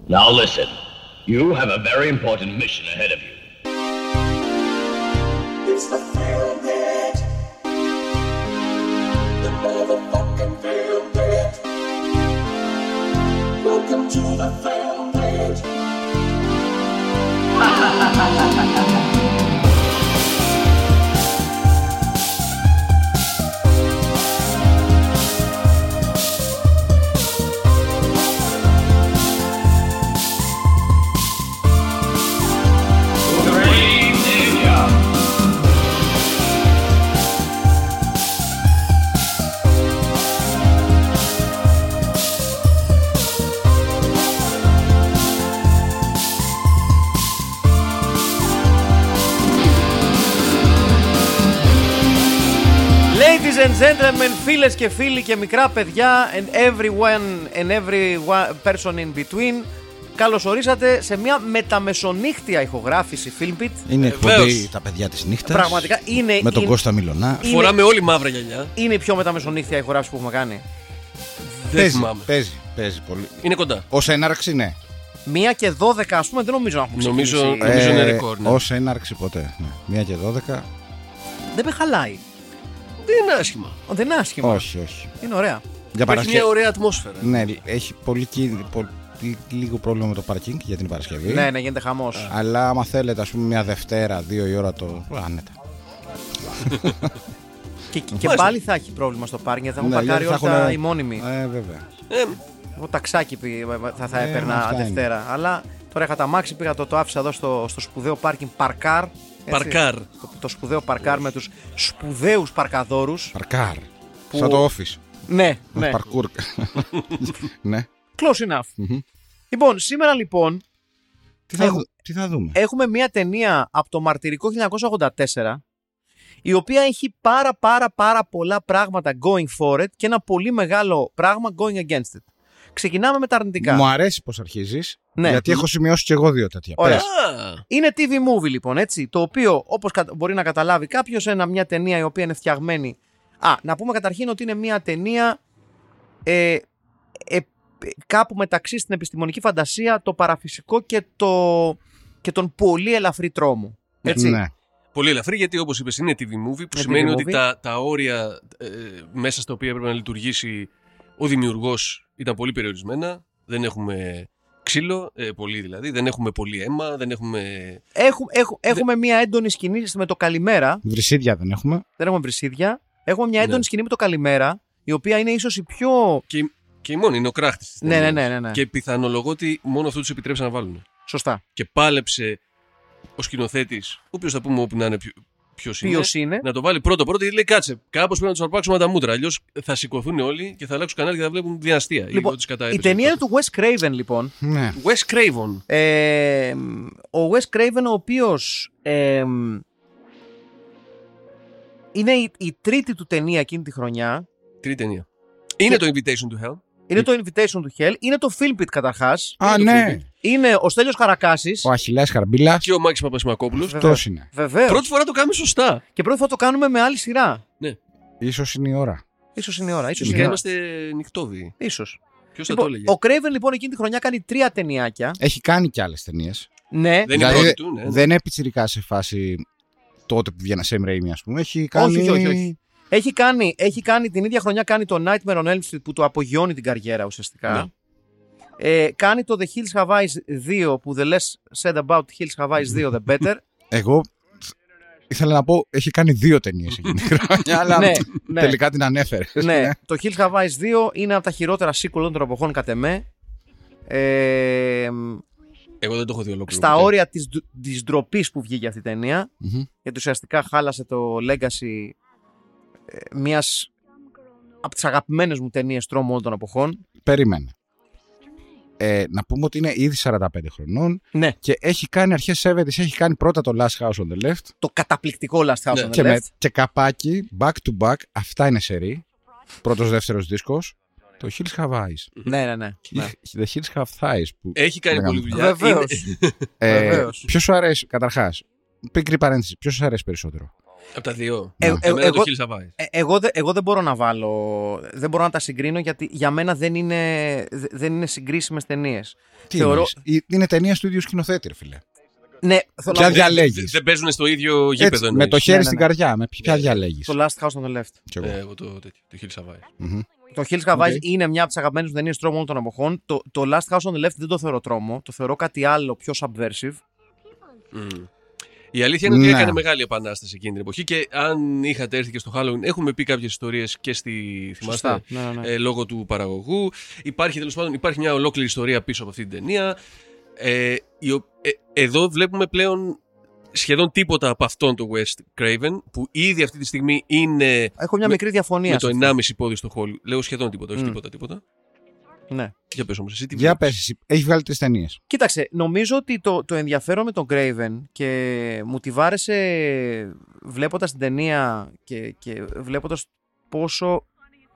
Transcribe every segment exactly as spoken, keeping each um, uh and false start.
Now listen, you have a very important mission ahead of you. It's the Film Net. The motherfucking Film Net. Welcome to the Film Net. Ladies and gentlemen, φίλες και φίλοι και μικρά παιδιά and everyone and every person in between, καλώς ορίσατε σε μια μεταμεσονύχτια ηχογράφηση Filmpit. Είναι εκπομπή τα παιδιά της νύχτας. Πραγματικά είναι. Με τον είναι, Κώστα Μιλωνά. είναι, Φοράμε όλοι μαύρα γυαλιά. Είναι η πιο μεταμεσονύχτια ηχογράφηση που έχουμε κάνει. Δεν Παίζει, θυμάμαι. παίζει, παίζει πολύ. Είναι κοντά. Ως έναρξη, ναι. Μία και δώδεκα, ας πούμε, δεν νομίζω να έχουμε Νομίζω, ξεκινήσει. νομίζω είναι Ε, ρεκόρ. Ναι. Ως έναρξη ποτέ. Ναι. Μία και δώδεκα. Δεν με χαλάει. Δεν είναι άσχημα. Δεν είναι άσχημα. Όχι, όχι. Είναι ωραία. Για Υπάρχει Παρασκευή. μια ωραία ατμόσφαιρα. Ναι, έχει πολύ, κίνη- πολύ, λίγο πρόβλημα με το παρκίνγκ για την Παρασκευή. Ναι, ναι, γίνεται χαμός. Αλλά άμα θέλετε, ας πούμε, μια Δευτέρα, δύο η ώρα το. Άνετα. Και, και πάλι θα έχει πρόβλημα στο πάρκινγκ, θα μου Ναι, παρκάρει γιατί όλα θα τα έχουν- οι μόνιμοι. Ε, βέβαια. Ε, Εγώ ταξάκι πη- θα, θα Ε, έπαιρνα αυτά είναι. Δευτέρα. Αλλά τώρα είχα τα μάξι, πήγα το, το άφησα εδώ στο, στο σπουδαίο πάρκινγκ Παρκάρ. έτσι. Παρκάρ. Το, το σπουδαίο Παρκάρ με τους σπουδαίους παρκαδόρους. Παρκάρ. Που- Σαν το office. Ναι, Με ναι. παρκούρ. Ναι. Close enough. Μμμ. Λοιπόν, σήμερα λοιπόν Τι θα, Έχω- δου- τι θα δούμε. έχουμε μια ταινία από το μαρτυρικό χίλια εννιακόσια ογδόντα τέσσερα, η οποία έχει πάρα πάρα πάρα πολλά πράγματα going for it και ένα πολύ μεγάλο πράγμα going against it. Ξεκινάμε με τα αρνητικά. Μου αρέσει πως αρχίζεις. Ναι. Γιατί έχω σημειώσει και εγώ δύο τέτοια. Ωραία. Πες. Α, Είναι τι βι movie λοιπόν, έτσι, το οποίο όπως κα- μπορεί να καταλάβει κάποιος, ένα, μια ταινία η οποία είναι φτιαγμένη. Α, να πούμε καταρχήν ότι είναι μια ταινία ε, ε, κάπου μεταξύ στην επιστημονική φαντασία, το παραφυσικό και, το, και τον πολύ ελαφρύ τρόμο. Έτσι. Ναι. πολύ ελαφρύ, γιατί όπως είπες είναι τι βι movie, που Είναι σημαίνει τι βι ότι movie. τα, τα όρια ε, μέσα στα οποία έπρεπε να λειτουργήσει ο δημιουργός ήταν πολύ περιορισμένα. Δεν έχουμε ξύλο, ε, πολύ δηλαδή, δεν έχουμε πολύ αίμα, δεν έχουμε... Έχουμε, έχουμε, έχουμε μια έντονη σκηνή με το καλημέρα. Βρυσίδια δεν έχουμε. Δεν έχουμε βρυσίδια. Έχουμε μια έντονη Ναι. σκηνή με το καλημέρα, η οποία είναι ίσως η πιο. Και, η- και η μόνη είναι ο κράχτης της Ναι, ναι, ταινίας. ναι, ναι, ναι. Και πιθανολογώ ότι μόνο αυτό τους επιτρέψαν να βάλουν. Σωστά. Και πάλεψε ο σκηνοθέτης, ο οποίος θα πούμε όπου να είναι ποιο, ποιος είναι, Ποιος είναι. να το βάλει πρώτο-πρώτο, γιατί λέει κάτσε, κάπως πρέπει να τους αρπάξουμε τα μούτρα. Αλλιώς θα σηκωθούν όλοι και θα αλλάξουν κανάλι και θα βλέπουν δυναστεία. ή Λοιπόν, ό,τι σκατά η έπαιζε. ταινία είναι του Wes Craven, λοιπόν. Ναι. Wes Craven. Ε, ο Wes Craven, ο οποίος ε, είναι η, η τρίτη του ταινία εκείνη τη χρονιά. Τρίτη ταινία. Είναι το Invitation to Hell. Είναι το Invitation to Hell. Είναι το Filmpit καταρχάς. Α, Είναι το ναι. Filmpit. Είναι ο Στέλιος Χαρακάσης. Ο Αχιλλέας Χαρμπίλας. Και ο Μάκης Παπασημακόπουλος. Βέβαια. Αυτός είναι. Βεβαίως. Πρώτη φορά το κάνουμε σωστά. Και πρώτη θα το κάνουμε με άλλη σειρά. Ναι. Ίσως είναι η ώρα. Ίσως είναι η ώρα. Ίσως είναι η Γενικά ώρα. είμαστε νυχτόβιοι. Ίσως. Ποιος θα το Λοιπόν, έλεγε. ο Craven λοιπόν εκείνη τη χρονιά κάνει τρία ταινιάκια. Έχει κάνει και άλλες ταινίες. Ναι. Δεν είναι η πρώτη του, ναι. δεν είναι πιτσιρικά σε φάση τότε που βγαίνει Sam Raimi, ας πούμε. Έχει κάνει. Όχι, όχι, όχι. Έχει κάνει, έχει κάνει την ίδια χρονιά κάνει το Nightmare on Elm Street που του απογειώνει την καριέρα ουσιαστικά. Ναι. Ε, κάνει το The Hills Have Eyes δύο που the less said about Hills Have Eyes δύο the better. Εγώ ήθελα να πω, έχει κάνει δύο ταινίες εκείνη τη χρονιά, αλλά Ναι, ναι. τελικά την ανέφερε. Ναι, το Hills Have Eyes δύο είναι από τα χειρότερα sequel των εποχών κατ' εμέ. Ε, Εγώ δεν το έχω δει ολόκληρο. στα ποτέ. όρια της, ντ- της ντροπής που βγήκε αυτή η ταινία, γιατί ουσιαστικά χάλασε το legacy ε, μιας από τις αγαπημένες μου ταινίες τρόμου όλων των εποχών. Περίμενε. Ε, να πούμε ότι είναι ήδη σαράντα πέντε χρονών Ναι, και έχει κάνει αρχές εβδομήντα, έχει κάνει πρώτα το Last House on the Left το καταπληκτικό Last House Ναι. on the και, Left. με, και καπάκι back to back. Αυτά είναι σερί. Πρώτος δεύτερος δίσκος. Το Hills Have Eyes. Ναι, ναι, ναι. ναι. The Hills Have Thighs. Που Έχει κάνει λέγαμε. πολλή δουλειά. Βεβαίως. Είναι- Ε, Βεβαίως. ποιος σου αρέσει, καταρχάς, πίκρη παρένθεση, ποιος σου αρέσει περισσότερο. Από τα δύο. Ε, ε, Εμένα εγώ- το Hills Have Eyes. Ε, εγώ, δε- εγώ δεν μπορώ να βάλω. Δεν μπορώ να τα συγκρίνω γιατί για μένα δεν είναι, δε- δεν είναι συγκρίσιμες ταινίες. Τι Θεωρώ- εννοείς? Η- Είναι ταινία του ίδιου σκηνοθέτη, ρε φίλε. Ναι, θέλω Ποια να πω- διαλέγεις? Δεν- Δεν παίζουν στο ίδιο γήπεδο. Έτσι, με εννοείς. το χέρι Ναι, ναι, στην ναι. καρδιά. Με ποια διαλέγεις? Το Last House on the Left. Κι εγώ. Ε, Εγώ το τέτοιο. Το Hills Have Eyes. Μμμ. Το Hills Have Eyes Οκ. είναι μια από τις αγαπημένες μου ταινίες τρόμου όλων των εποχών. Το, το Last House on the Left δεν το θεωρώ τρόμο. Το θεωρώ κάτι άλλο, πιο subversive. Μμ. Η αλήθεια είναι ότι Ναι. έκανε μεγάλη επανάσταση εκείνη την εποχή και αν είχατε έρθει και στο Halloween, έχουμε πει κάποιες ιστορίες και στη. Θυμάστε, Σωστά. Ναι, ναι, ναι. ε, λόγω του παραγωγού. Υπάρχει τέλος πάντων υπάρχει μια ολόκληρη ιστορία πίσω από αυτή την ταινία. Ε, η ο- ε, εδώ βλέπουμε πλέον σχεδόν τίποτα από αυτόν το Wes Craven, που ήδη αυτή τη στιγμή είναι Έχω μια με- μικρή διαφωνία. με σε το αυτό. ενάμιση πόδι στο Hollywood. Λέω σχεδόν τίποτα, όχι Μμ. τίποτα, τίποτα. Ναι. Για πες όμως, εσύ τι Για βλέπεις? πες εσύ. Έχει βγάλει τρεις ταινίες. Κοίταξε, νομίζω ότι το, το ενδιαφέρον με τον Craven και μου τη βάρεσε βλέποντας την ταινία και, και βλέποντας πόσο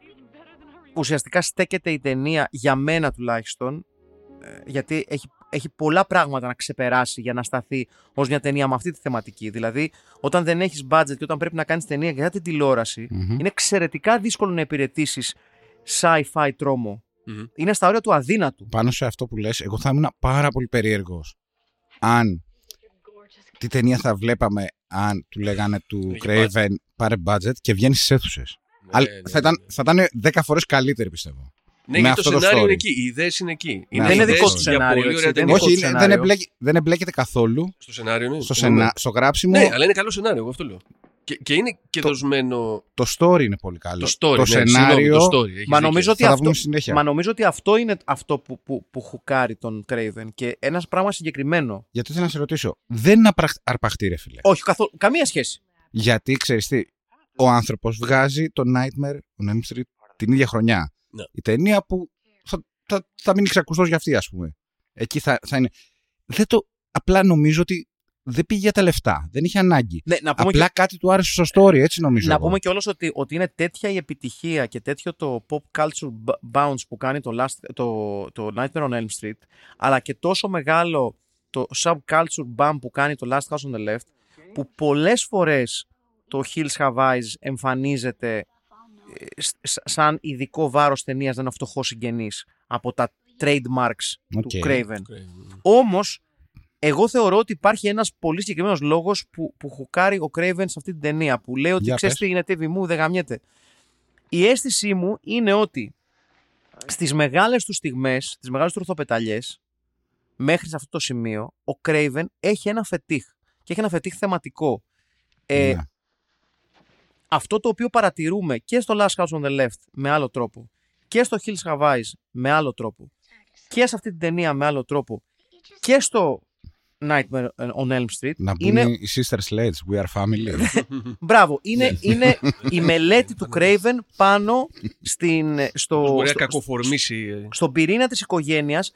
ουσιαστικά στέκεται η ταινία για μένα τουλάχιστον, ε, γιατί έχει, έχει πολλά πράγματα να ξεπεράσει για να σταθεί ως μια ταινία με αυτή τη θεματική. Δηλαδή, όταν δεν έχεις budget και όταν πρέπει να κάνεις ταινία για την τηλεόραση, Μμμ. είναι εξαιρετικά δύσκολο να υπηρετήσεις sci-fi τρόμο. Μμμ. Είναι στα όρια του αδύνατου. Πάνω σε αυτό που λες, εγώ θα ήμουν πάρα πολύ περίεργος αν τι ταινία θα βλέπαμε αν του λέγανε του Έχει Craven πάρε budget και βγαίνει στις αίθουσες. Ναι, Αλλά ναι, θα, ναι. ήταν, θα ήταν δέκα φορές καλύτερη, πιστεύω. Ναι, με γιατί το αυτό το σενάριο story. είναι εκεί. Οι ιδέες είναι εκεί. Δεν είναι ιδέες δικό του για σενάριο, πολύ έτσι, ωραία δεν ταινία. είναι Όχι, δικό του είναι- δεν, σενάριο. εμπλέκει, δεν εμπλέκεται καθόλου Στο σενάριο είναι. στο, Ναι, σενα, στο γράψιμο. Ναι, αλλά είναι καλό σενάριο, εγώ αυτό λέω. Και, και είναι και Το- δοσμένο. Το story είναι πολύ καλό. Το story, το ναι, σενάριο. συγγνώμη, το story. έχεις Μα δίκιο. νομίζω ότι θα τα αυτό, πούμε συνέχεια. Μα νομίζω ότι αυτό είναι αυτό που, που, που χουκάρει τον Craven. Και ένα πράγμα συγκεκριμένο. Γιατί θέλω να σε ρωτήσω, δεν είναι απραχ- αρπαχτή, ρε φίλε. Όχι, καθόλου. Καμία σχέση. Γιατί ξέρεις τι, ο άνθρωπος βγάζει το Nightmare on Elm Street την ίδια χρονιά. Ναι. Η ταινία που θα, θα, θα μείνει ξακουστός για αυτή, ας πούμε. Εκεί θα, θα είναι. Δεν το, απλά νομίζω ότι δεν πήγε για τα λεφτά. Δεν είχε ανάγκη. Ναι, να πούμε Απλά και, κάτι του άρεσε στο story, έτσι νομίζω. να εγώ. πούμε κιόλας ότι, ότι είναι τέτοια η επιτυχία και τέτοιο το pop culture bounce που κάνει το, last, το, το Nightmare on Elm Street, αλλά και τόσο μεγάλο το subculture bump που κάνει το Last House on the Left, που πολλές φορές το Hills Have Eyes εμφανίζεται ε, σ- σαν ειδικό βάρος ταινίας, δεν είναι ο φτωχός συγγενής από τα trademarks Οκ. του Craven. Okay. Όμως, εγώ θεωρώ ότι υπάρχει ένας πολύ συγκεκριμένος λόγος που, που χουκάρει ο Craven σε αυτή την ταινία, που λέει ότι Για ξέρεις πες. τι είναι τέβι μου, δεν γαμιέται. Η αίσθησή μου είναι ότι στις μεγάλες του στιγμές, στις μεγάλες του ορθοπεταλιές, μέχρι σε αυτό το σημείο, ο Craven έχει ένα φετίχ. Και έχει ένα φετίχ θεματικό. Ε, Ναι. Αυτό το οποίο παρατηρούμε και στο Last House on the Left με άλλο τρόπο και στο Hills Have Eyes με άλλο τρόπο και σε αυτή την ταινία με άλλο τρόπο και στο Nightmare on Elm Street Να μπουν είναι, οι Sister Sledge, We Are Family. μπράβο, είναι, είναι η μελέτη του Craven πάνω στην, Πώς στο, μπορεί να στο, κακοφορμήσει. ε, στον πυρήνα της οικογένειας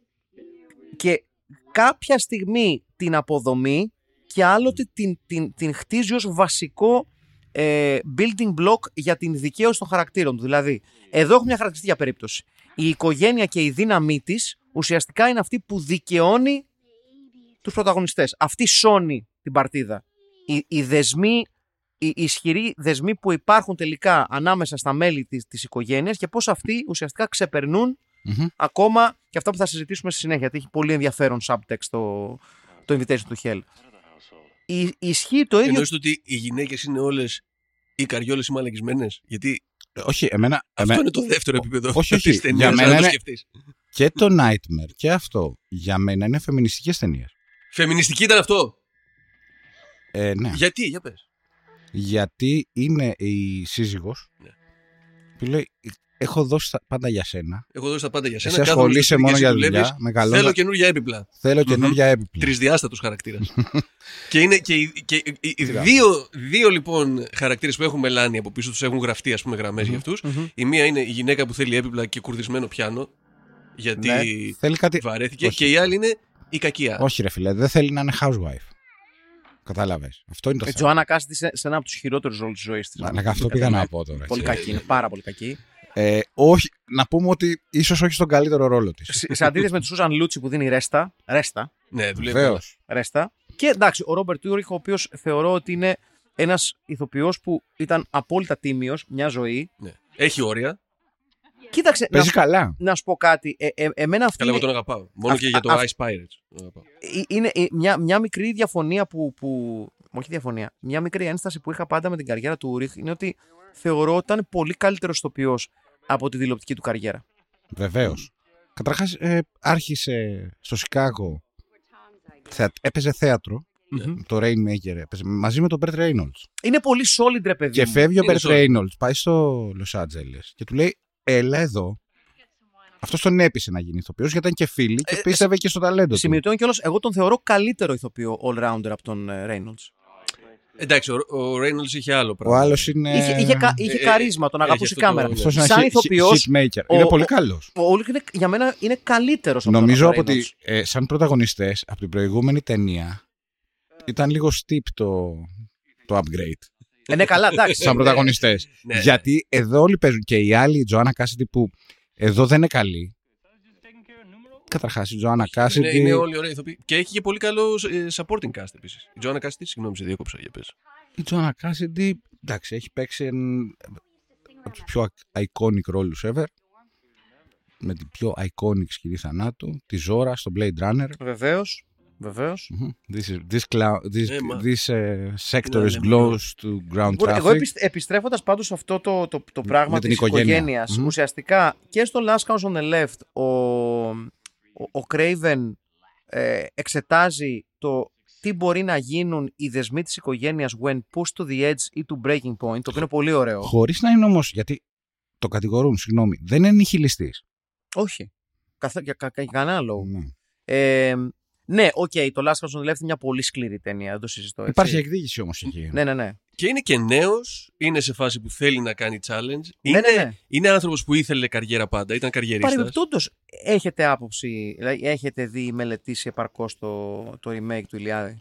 και κάποια στιγμή την αποδομεί και άλλοτε την, την, την χτίζει ως βασικό ε, building block για την δικαίωση των χαρακτήρων του. Δηλαδή, εδώ έχουμε μια χαρακτηριστική περίπτωση. Η οικογένεια και η δύναμή της ουσιαστικά είναι αυτή που δικαιώνει τους πρωταγωνιστές. Αυτή σώνει την παρτίδα. Οι, οι δεσμοί, οι ισχυροί δεσμοί που υπάρχουν τελικά ανάμεσα στα μέλη της, της οικογένειας και πώς αυτοί ουσιαστικά ξεπερνούν Μμμ. ακόμα και αυτά που θα συζητήσουμε στη συνέχεια. Γιατί έχει πολύ ενδιαφέρον subtext το, το Invitation to Hell. Η, ισχύει το ίδιο. Εννοείς ότι οι γυναίκες είναι όλες οι καριόλες οι μαλακισμένες. Γιατί Όχι, εμένα. αυτό εμέ- είναι το δεύτερο επίπεδο όχι, όχι. της ταινίας, Για αν μένα το είναι- σκεφτείς. Και το Nightmare και αυτό για μένα είναι φεμινιστικές ταινίες. Φεμινιστική ήταν αυτό. Ε, ναι. Γιατί, για πες. Γιατί είναι η σύζυγος Ναι. που λέει έχω δώσει τα πάντα για σένα. Εγώ δώσα τα πάντα για σένα. Εσύ κάθομαι ασχολείσαι στο σπίτι μόνο και για εσύ δουλεύεις. δουλειά. μεγαλώντα- Θέλω καινούργια έπιπλα. Θέλω καινούργια έπιπλα. Τρισδιάστατος χαρακτήρας. και είναι και, οι, και οι- οι- οι δύο, δύο λοιπόν χαρακτήρες που έχουν μελάνει από πίσω τους έχουν γραφτεί ας πούμε γραμμές για αυτούς. Η μία είναι η γυναίκα που θέλει έπιπλα και κουρδισμένο πιάνο. Γιατί Ναι. Θέλει κάτι. βαρέθηκε. Όχι. Και η άλλη είναι η κακία. Όχι, ρε φίλε, δεν θέλει να είναι housewife. Κατάλαβες. Αυτό είναι το Η θέμα. Τζοάννα Κάστη σε, σε ένα από τους χειρότερους ρόλους της ζωής της. Να, να, αυτό πήγα να πω τώρα. Πολύ έτσι. κακή, είναι πάρα πολύ κακή. Ε, όχι, να πούμε ότι ίσως όχι στον καλύτερο ρόλο της. Σε, σε αντίθεση με τη Σούζαν Λούτσι που δίνει ρέστα, ρέστα, Ναι, δουλεύει. Βεβαίως. ρέστα. Και εντάξει, ο Ρόμπερτ Τούριχ, ο οποίος θεωρώ ότι είναι ένας ηθοποιός που ήταν απόλυτα τίμιος μια ζωή. Ναι. Έχει όρια. Κοίταξε, να, Παίζει σου- καλά. να σου πω κάτι. Ε, ε, εμένα αυτή Καλά, εγώ είναι, τον αγαπάω. Μόνο Αυ- και για το αυ- Ice Pirates. Τον αγαπάω. ε, είναι ε, μια, μια μικρή διαφωνία που, που. Όχι διαφωνία. Μια μικρή ένσταση που είχα πάντα με την καριέρα του Uric είναι ότι θεωρώ ότι ήταν πολύ καλύτερος ηθοποιός από τη τηλεοπτική του καριέρα. Βεβαίως. Καταρχάς, ε, άρχισε στο Σικάγο. Θεα... Έπαιζε θέατρο. Το Rainmaker έπαιζε μαζί με τον Burt Reynolds. Είναι πολύ solid, ρε παιδί Και μου. φεύγει ο Είναι Burt solid. Reynolds, πάει στο Los Angeles και του λέει: Έλα εδώ. Αυτό τον έπεισε να γίνει ηθοποιός γιατί ήταν και φίλοι και Ε, πίστευε και στο ταλέντο του. Σημειωτών κιόλας, εγώ τον θεωρώ καλύτερο ηθοποιό all-rounder από τον ε, Reynolds. Εντάξει, ο, ο Reynolds είχε άλλο Ο πράγμα. άλλος είναι. Είχε, είχε, κα- είχε ε, καρίσμα, τον έχει αγαπούσε η αυτό το- κάμερα. ναι. Αυτός είναι Σαν hit- ηθοποιός, hit maker. ο- Είναι ο- πολύ καλός. Ο Ulrich είναι, για μένα είναι καλύτερος από Νομίζω τον από Reynolds. ότι ε, σαν πρωταγωνιστές από την προηγούμενη ταινία ήταν λίγο steep το, το upgrade. Ε, ναι, καλά, εντάξει. Σαν πρωταγωνιστές. Ναι, ναι. Γιατί εδώ όλοι παίζουν και η άλλη, η Τζοάννα Κάσιντι που εδώ δεν είναι καλή. Καταρχάς η Τζοάννα Ναι, Κάσιντι. είναι όλοι ωραίοι ηθοποιοί. Και έχει και πολύ καλό ε, supporting cast επίσης. Η Joanna Cassidy, συγγνώμη, σε διέκοψα για πες. Η Τζοάννα Κάσιντι, εντάξει, έχει παίξει εν- από τους πιο iconic ρόλους ever. Με την πιο iconic σκηνή θανάτου, τη Ζώρα στο Blade Runner. Βεβαίως, βεβαίως. Mhm. This, is, this, clou- this, Ε, μα. this uh, sector Ναι, is ναι, close to ground Λοιπόν, traffic. εγώ επιστ- επιστρέφοντας πάντως σε αυτό το, το, το πράγμα Με την της οικογένεια. οικογένειας, Μμμ. ουσιαστικά και στο Last House on the Left ο, ο, ο Craven ε, εξετάζει το τι μπορεί να γίνουν οι δεσμοί της οικογένειας when pushed to the edge ή to breaking point, το οποίο είναι πολύ ωραίο. Χωρίς να είναι όμως, γιατί το κατηγορούν, συγγνώμη, δεν είναι νιχιλιστής. Όχι. Καθ, για, κα, για κανένα λόγο. Ναι. Ε, ναι, οκ, το Last House on the Left είναι μια πολύ σκληρή ταινία, δεν το συζητώ. Έτσι. Υπάρχει εκδίκηση όμως εκεί. Ναι, ναι, ναι. Και είναι και νέος, είναι σε φάση που θέλει να κάνει challenge. Ναι, Είναι, ναι, ναι. είναι άνθρωπος που ήθελε καριέρα πάντα, ήταν καριερίστας. Παρεμπιπτόντως, έχετε άποψη, δηλαδή έχετε δει, μελετήσει επαρκώς το, το remake του Ηλιάδη.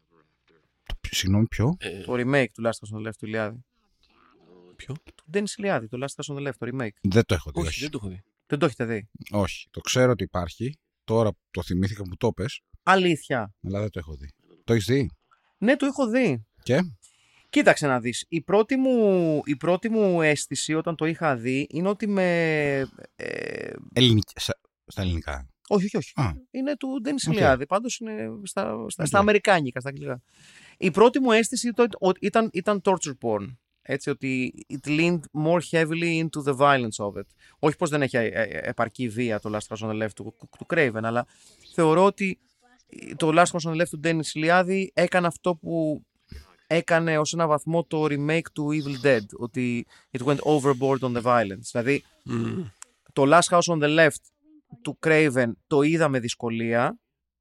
Συγγνώμη, ποιο? Ε, Το remake του Last House on the Left του Ηλιάδη. ποιο? Του Ντένις Ηλιάδη, το Last House on the Left, το remake. Δεν το έχω δει. Όχι, Όχι. δεν το έχω δει. Δεν το έχετε δει. όχι. Το ξέρω ότι υπάρχει. Τώρα το θυμήθηκα που το πες, Αλήθεια. αλλά δεν το έχω δει. Το έχεις δει? Ναι, το έχω δει. Και? Κοίταξε να δεις. Η πρώτη μου, η πρώτη μου αίσθηση όταν το είχα δει είναι ότι με... Ε, Ελληνική, στα, στα ελληνικά. όχι, όχι, όχι. Α, Είναι του Ντένις Οκ. Ηλιάδη. Πάντως είναι στα, στα, στα Οκ. αμερικάνικα, στα αγγλικά. Η πρώτη μου αίσθηση ήταν, ήταν, ήταν torture porn. Έτσι, ότι it leaned more heavily into the violence of it. Όχι πως δεν έχει ε, ε, επαρκή βία το Last House on the Left του, του Craven, αλλά θεωρώ ότι το Last House on the Left του Ντένις Ηλιάδη έκανε αυτό που έκανε ως ένα βαθμό το remake του Evil Dead, ότι it went overboard on the violence. Δηλαδή, Μμμ. το Last House on the Left του Craven το είδα με δυσκολία.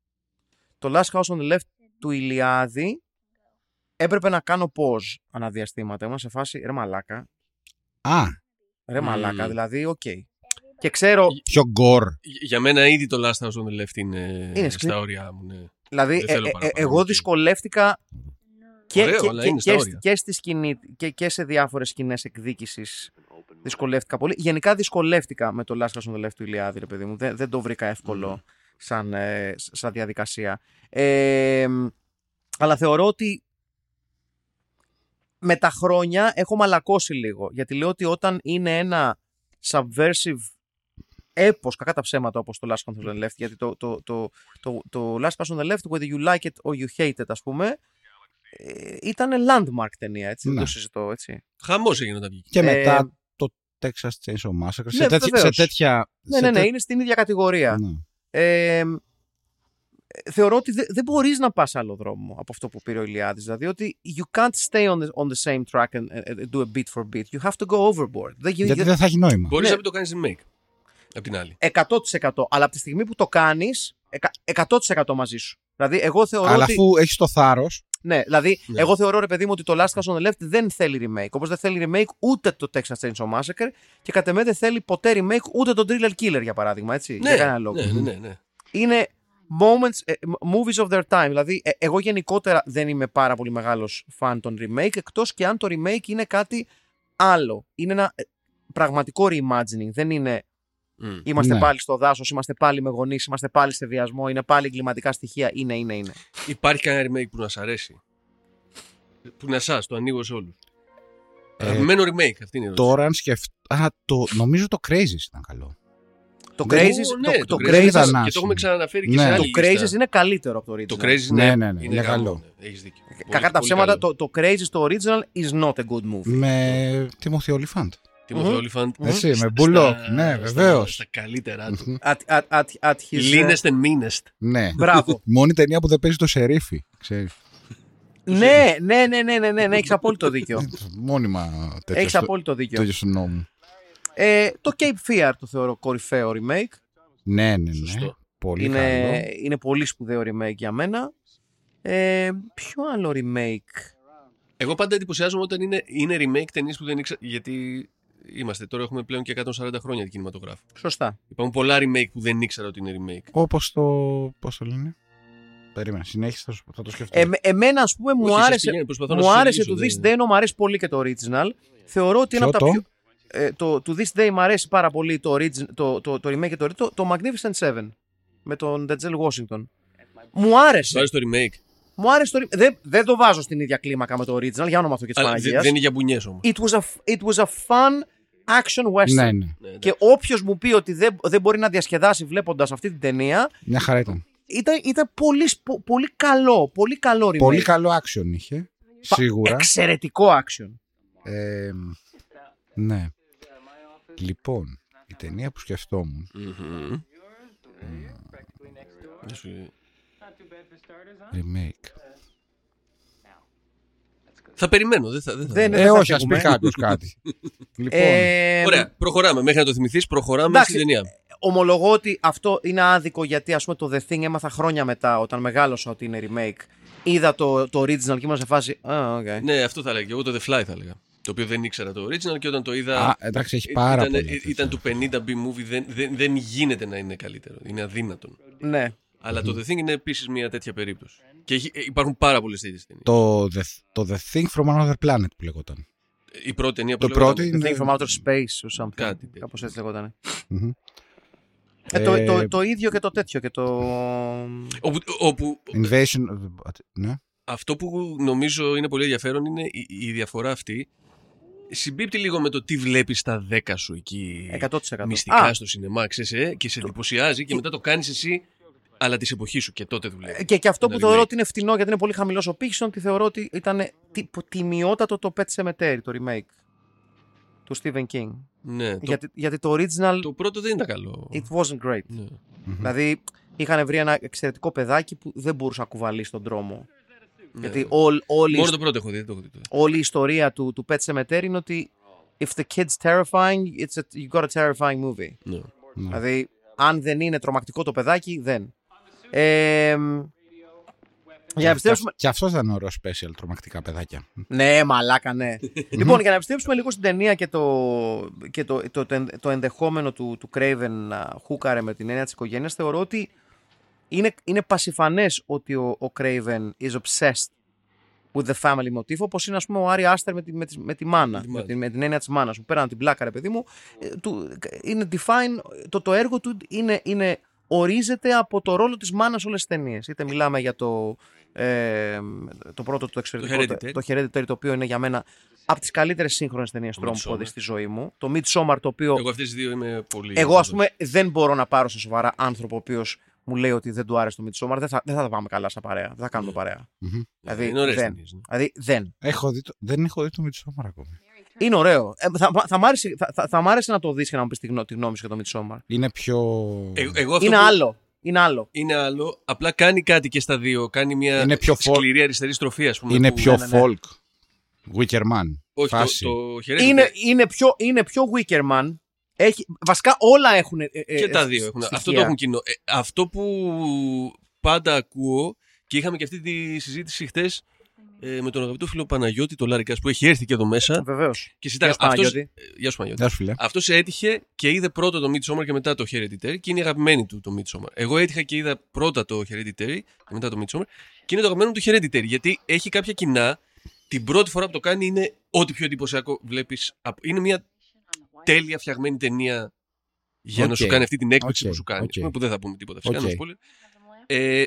Το Last House on the Left του Ηλιάδη έπρεπε να κάνω pause αναδιαστήματα. Ήμουν σε φάση, ρε μαλάκα, Α, ρε Μμμ. μαλάκα, δηλαδή, οκ. Και ξέρω, πιο γκορ. Για μένα ήδη το Last House on the Left είναι, Είναι στα σκληρό. όρια μου. Ναι. δηλαδή, δεν ε, θέλω ε, παραπάνω, εγώ οκ. δυσκολεύτηκα και, Ωραίο, και, αλλά και, είναι στα και, όρια. και στη σκηνή και, και σε διάφορες σκηνές εκδίκησης δυσκολεύτηκα πολύ. Γενικά δυσκολεύτηκα με το Last House on the Left του Ηλιάδη, ρε παιδί μου. Δεν, δεν το βρήκα εύκολο σαν, ε, σαν διαδικασία. Ε, αλλά θεωρώ ότι με τα χρόνια έχω μαλακώσει λίγο. Γιατί λέω ότι όταν είναι ένα subversive έπος, κακά τα ψέματα, όπως το Last House on the Left, γιατί το, το, το, το, το Last House on the Left, whether you like it or you hate it, ας πούμε, ε, ήταν landmark ταινία, έτσι, δεν Ναι. το συζητώ, έτσι. Χαμός έγινε όταν βγήκε. Και Ε, μετά το Texas Chainsaw Massacre. σε, ναι, τέτοια, σε βεβαίως. τέτοια. Ναι, σε ναι, ναι, τέ- είναι στην ίδια κατηγορία. Ναι. Ε, θεωρώ ότι δε- δεν μπορείς να πας άλλο δρόμο από αυτό που πήρε ο Ηλιάδης. Δηλαδή ότι you can't stay on the, on the same track and, and do a beat for beat. You have to go overboard. Δεν, Γιατί δεν- δεν θα έχει νόημα. Μπορείς ναι. να μην το κάνεις remake. Απ' την άλλη. εκατό τοις εκατό. Αλλά από τη στιγμή που το κάνεις, εκα- εκατό τοις εκατό μαζί σου. Δηλαδή, εγώ θεωρώ Αλλά ότι. αφού έχει το θάρρο. Ναι, δηλαδή, Ναι. εγώ θεωρώ, ρε παιδί μου, ότι το Last House on the Left δεν θέλει remake. Όπως δεν θέλει remake ούτε το Texas Chainsaw Massacre και κατ' εμέ δεν θέλει ποτέ remake ούτε το Thriller Killer, για παράδειγμα. Έτσι, για κανένα λόγο. ναι, ναι, ναι, ναι. Είναι moments, ε, movies of their time. Δηλαδή, ε, εγώ γενικότερα δεν είμαι πάρα πολύ μεγάλος φαν των remake, εκτός και αν το remake είναι κάτι άλλο. Είναι ένα ε, πραγματικό reimagining. Δεν είναι Μμ. είμαστε Ναι. πάλι στο δάσος, είμαστε πάλι με γονείς, είμαστε πάλι σε βιασμό, είναι πάλι εγκληματικά στοιχεία. Είναι, είναι, είναι. Υπάρχει κανένα remake που να σ' αρέσει. Που είναι εσάς, το ανοίγω σε όλους. Ε, Αγαπημένο remake, αυτή είναι η ερώτηση. Τώρα αν σκεφτώ. Α, το, νομίζω το Crazy ήταν καλό. Το Δεν- Crazy, Ω, ναι, το, το Crazy Crazy, ήταν και το άσχημο. έχουμε ξαναναφέρει και Ναι. σε το άλλη Crazy λίστα. είναι καλύτερο από το original. Το Crazy Ναι, ναι, ναι, ναι, είναι γάμο, καλό. ναι, έχεις δίκιο. Πολύ- Κακά τα πολύ ψέματα, καλό. το, το Crazy στο original is not a good movie. Με Timothy Olyphant. Timothy Olyphant. Έτσι, Στα- με Bullock. στα- Ναι, στα- βεβαίως. Στα καλύτερά του. At, at, at, at his, Leanest and meanest. Ναι. Μπράβο. Μόνη ταινία που δεν παίζει το σερίφι. Ξέρεις. ναι, ναι, ναι, ναι, ναι, ναι, ναι, έχεις απόλυτο δίκιο. Μόνιμα τέτοιο. Έχεις στο- απόλυτο δίκιο. τέτοιο στο νόμο. Ε, το Cape Fear το θεωρώ κορυφαίο remake. Ναι, ναι, ναι. Σωστό. Πολύ καλό. Είναι, είναι πολύ σπουδαίο remake για μένα. Ε, ποιο άλλο remake? Εγώ πάντα εντυπωσιάζομαι όταν είναι, είναι remake ταινίες που δεν ήξερα. Γιατί είμαστε τώρα, έχουμε πλέον και εκατόν σαράντα χρόνια την κινηματογράφο. Σωστά. Υπάρχουν πολλά remake που δεν ήξερα ότι είναι remake. Όπως το. Πώς το λένε. Περίμενε, συνέχισε, θα, σου- θα το σκεφτώ. Ε, εμένα, ας πούμε, μου Όχι, άρεσε, Σεστιγέννη, προσπαθώ να μου σου άρεσε εξηγήσω, το δεν- This Day, μου αρέσει πολύ και το original. Θεωρώ ότι είναι Ποιο από τα το? πιο. Ε, το, το This Day μου αρέσει πάρα πολύ το, origin, το, το, το remake και το, το, το Magnificent Seven με τον Denzel Washington. Μου άρεσε. Σου άρεσε το remake. Μου άρεσε το re- δεν, δεν το βάζω στην ίδια κλίμακα με το original, για όνομα αυτό και τη Αλλά δε- Παναγίας. δεν είναι για μπουνιές όμως. It was a, it was a fun action western. Ναι, ναι. Ναι, εντάξει. Και όποιος μου πει ότι δεν, δεν μπορεί να διασκεδάσει βλέποντας αυτή την ταινία, Μια χαρά ήταν. ήταν, ήταν πολύ, σπο- πολύ καλό. Πολύ καλό remake. Πολύ καλό action είχε. Πα- Σίγουρα. Εξαιρετικό action. Ε, ναι. Λοιπόν, η ταινία που σκεφτόμουν. Μμμ. Δεν σου- Remake. Θα περιμένω, δεν θα. Δεν θα. Δεν- Ε, θα όχι, ας φύγουμε. πει κάποιο κάτι. Λοιπόν, Ε, Ωραία, προχωράμε. Μέχρι να το θυμηθείς, προχωράμε εντάξει. στην ταινία. Ομολογώ ότι αυτό είναι άδικο γιατί ας πούμε το The Thing έμαθα χρόνια μετά όταν μεγάλωσα ότι είναι remake. Είδα το, το original και ήμουν σε φάση. Α, okay. Ναι, αυτό θα έλεγα. Εγώ το The Fly θα έλεγα. Το οποίο δεν ήξερα το original και όταν το είδα. α, εντάξει, έχει πάρα ήταν, πολύ. ήταν του πενήντα B-movie, δεν, δεν, δεν γίνεται να είναι καλύτερο. Είναι αδύνατον. Ναι. Αλλά το The Thing είναι επίσης μια τέτοια περίπτωση. Και έχει, υπάρχουν πάρα πολλές τέτοιες ταινίες. Το, the, το The Thing from Another Planet που λεγόταν. Η πρώτη ταινία που Το πρώτο λέγονταν- The είναι. Thing from Outer Space or something. Κάτι τέτοιο. Κάπως έτσι λεγόταν. Μμμ. Ε, το, Ε, το, το ίδιο και το τέτοιο και το. Όπου, όπου Invasion. of- Ναι. αυτό που νομίζω είναι πολύ ενδιαφέρον είναι η, η διαφορά αυτή. Συμπίπτει λίγο με το τι βλέπεις στα δέκα σου εκεί εκατό τοις εκατό. μυστικά Α, στο σινεμά, ξέρεις, ε, και σε εντυπωσιάζει και μετά το κάνεις εσύ, αλλά της εποχής σου και τότε δουλεύει. Και, και αυτό που Ένα θεωρώ remake. ότι είναι φτηνό γιατί είναι πολύ χαμηλό ο πύχης, ότι θεωρώ ότι ήταν τι- τιμιότατο το Pet Sematary, το remake του Stephen King. Ναι, το, Γιατί, γιατί το original το πρώτο δεν ήταν καλό. it wasn't great. Ναι. Δηλαδή είχαν βρει ένα εξαιρετικό παιδάκι που δεν μπορούσε να κουβαλήσει τον δρόμο. Ναι. Γιατί όλ- όλη, Μόνο το πρώτο έχω δει, δεν το έχω δει. το- όλη η ιστορία του, του Pet Sematary είναι ότι if the kid's terrifying, it's a, you got a terrifying movie. Ναι. Δηλαδή, αν δεν είναι τρομακτικό το παιδάκι, δεν. Ε, για να επιστρέψουμε. Και αυτό ήταν ωραίο special, τρομακτικά παιδάκια. Ναι, μαλάκα, ναι. Λοιπόν, για να επιστρέψουμε λίγο στην ταινία και το, και το, το, το, το ενδεχόμενο του, του Craven να χούκαρε με την έννοια της οικογένειας, θεωρώ ότι είναι, είναι πασιφανές ότι ο, ο Craven is obsessed with the family motif, όπως είναι ας πούμε ο Άρη Άστερ με τη, με τη, με τη μάνα, τη με, μάνα. την, με την έννοια της μάνας, που πέραν την πλάκα ρε παιδί μου, ε, του, είναι define, το, το έργο του είναι, είναι, ορίζεται από το ρόλο της μάνας όλες τις ταινίες. Είτε μιλάμε για το, ε, το πρώτο το εξαιρετικό, Hereditary. το, το Hereditary, το οποίο είναι για μένα από τις καλύτερες σύγχρονες ταινίες Το τρόμου που έχω δει Midsommar. στη ζωή μου. Το Midsommar, το οποίο Εγώ αυτές τις δύο είμαι πολύ. εγώ, ας πούμε, δεν μπορώ να πάρω σε σοβαρά άνθρωπο ο οποίος μου λέει ότι δεν του άρεσε το Midsommar. Δεν θα, δεν θα τα πάμε καλά σαν παρέα. Δεν θα κάνουμε παρέα. Μμμ. Δηλαδή, Είναι ωραίες δεν. ταινίες, ναι. Δηλαδή, δεν. Έχω δει το, δεν έχω δει το Midsommar ακόμη. Είναι ωραίο. Ε, θα, θα, μ' άρεσε, θα, θα, θα μ' άρεσε να το δεις και να μου πεις τη, γνώ, τη γνώμη σου για το Midsommar. Είναι πιο. Ε, εγώ αυτό Είναι που- άλλο. Είναι άλλο. Είναι άλλο. Απλά κάνει κάτι και στα δύο. Κάνει μια Είναι πιο folk. σκληρή αριστερή στροφή, ας πούμε. είναι που- πιο ναι, ναι. folk. Wicker Man. Όχι, το, φάση. το Hereditary. Είναι, είναι, πιο, είναι πιο Wickerman. Έχει, βασικά όλα έχουν. Ε, ε, Και τα ε, δύο έχουν. στοιχεία. Αυτό το έχουν κοινό. Ε, αυτό που πάντα ακούω και είχαμε και αυτή τη συζήτηση χτες ε, με τον αγαπητό φίλο Παναγιώτη, το Λάρικας, που έχει έρθει και εδώ μέσα. Βεβαίως. Και συζητάγαμε. Γεια σου, Αυτός, Παναγιώτη. ε, Γεια σου Παναγιώτη. Γεια σου, φίλε. Αυτός έτυχε και είδε πρώτα το Midsommar και μετά το Hereditary και είναι η αγαπημένη του το Midsommar. Εγώ έτυχα και είδα πρώτα το Hereditary και μετά το Midsommar και είναι το αγαπημένο του Hereditary γιατί έχει κάποια κοινά. Την πρώτη φορά που το κάνει είναι ό,τι πιο εντυπωσιακό βλέπεις. Είναι μια τέλεια φτιαγμένη ταινία για να Οκ. σου κάνει αυτή την έκπληξη Οκ, που σου κάνει. οκ. Ας πούμε, που δεν θα πούμε τίποτα φυσικά. Οκ. να σου πω. Ε,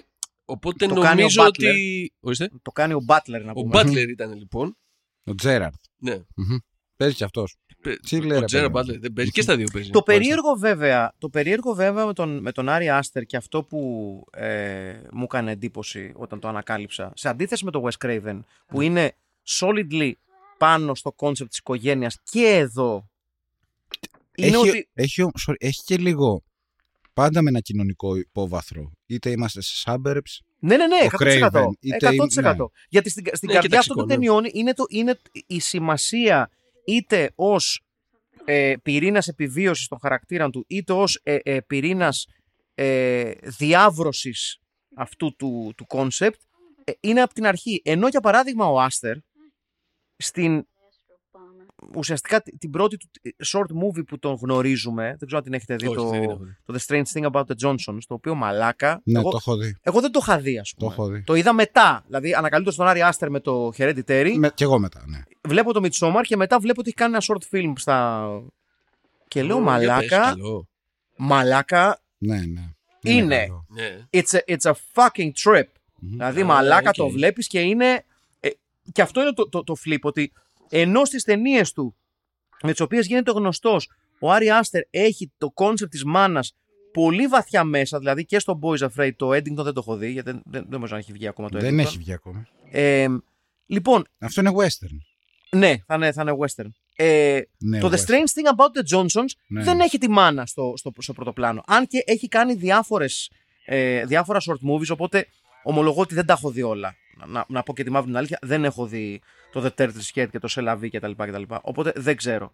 Οπότε Το κάνει νομίζω ο ότι. Ορίστε. Το κάνει ο Butler, να Ο πούμε. Butler ήταν λοιπόν. Ο Τζέραρτ. Ναι. Παίζει κι αυτός. Πε- Chiller, Ο ρε Τζέρα παιδί. Butler δεν παίζει και στα δύο παίζει. Το περίεργο βέβαια, το περίεργο βέβαια με τον, με τον Άρη Άστερ και αυτό που ε, μου έκανε εντύπωση όταν το ανακάλυψα, σε αντίθεση με τον Wes Craven που είναι solidly πάνω στο concept της οικογένειας και εδώ, είναι Έχει, ότι... έχει, ο- sorry, έχει και λίγο πάντα με ένα κοινωνικό υπόβαθρο. Είτε είμαστε σε suburbs. Ναι, ναι, ναι, Ο εκατό τοις εκατό. Craven, είτε εκατό τοις εκατό. είναι- Γιατί στην, στην Ναι, καρδιά και αυτών των ταξικό, ναι. ταινιών είναι, το, είναι η σημασία είτε ως ε, πυρήνας επιβίωσης των χαρακτήρων του, είτε ως ε, ε, πυρήνας ε, διάβρωσης αυτού του, του concept, ε, είναι από την αρχή. Ενώ για παράδειγμα ο Άστερ, στην ουσιαστικά τη- την πρώτη του short movie που τον γνωρίζουμε, δεν ξέρω αν την έχετε δει, Όχι, το, δεν την έχω δει. το The Strange Thing About the Johnsons, το οποίο μαλάκα, Ναι, εγώ, το έχω δει. εγώ δεν το είχα δει, ας Το πούμε. έχω δει. Το είδα μετά. Δηλαδή, ανακαλύπτω τον Άρη Άστερ με το Hereditary. Με, κι εγώ μετά, ναι. Βλέπω το Midsommar και μετά βλέπω ότι έχει κάνει ένα short film στα. Και λέω Ω, για πες, μαλάκα. καλό. Μαλάκα. Ναι, ναι. Είναι. καλό. Ναι. It's a, it's a fucking trip. Δηλαδή, Α, μαλάκα οκ. το βλέπεις και είναι. Ε, και αυτό είναι το, το, το flip. Ότι ενώ στις ταινίες του με τις οποίες γίνεται γνωστός, ο Άρη Άστερ έχει το concept της μάνας πολύ βαθιά μέσα. Δηλαδή και στο Boys Afraid, το Eddington δεν το έχω δει, γιατί δεν, δεν, δεν νομίζω να έχει βγει ακόμα το Eddington. Δεν έχει βγει ακόμα. Ε, λοιπόν, Αυτό είναι western. ναι, θα είναι, θα είναι western. Ε, Ναι, το The western. Strange Thing About the Johnsons Ναι. δεν έχει τη μάνα στο, στο, στο πρώτο πλάνο. Αν και έχει κάνει διάφορες, ε, διάφορα short movies, οπότε ομολογώ ότι δεν τα έχω δει όλα. Να, να, να πω και τη μαύρη την αλήθεια, δεν έχω δει το The Turtles Head και το C'est la Vie κτλ, κτλ. Οπότε δεν ξέρω.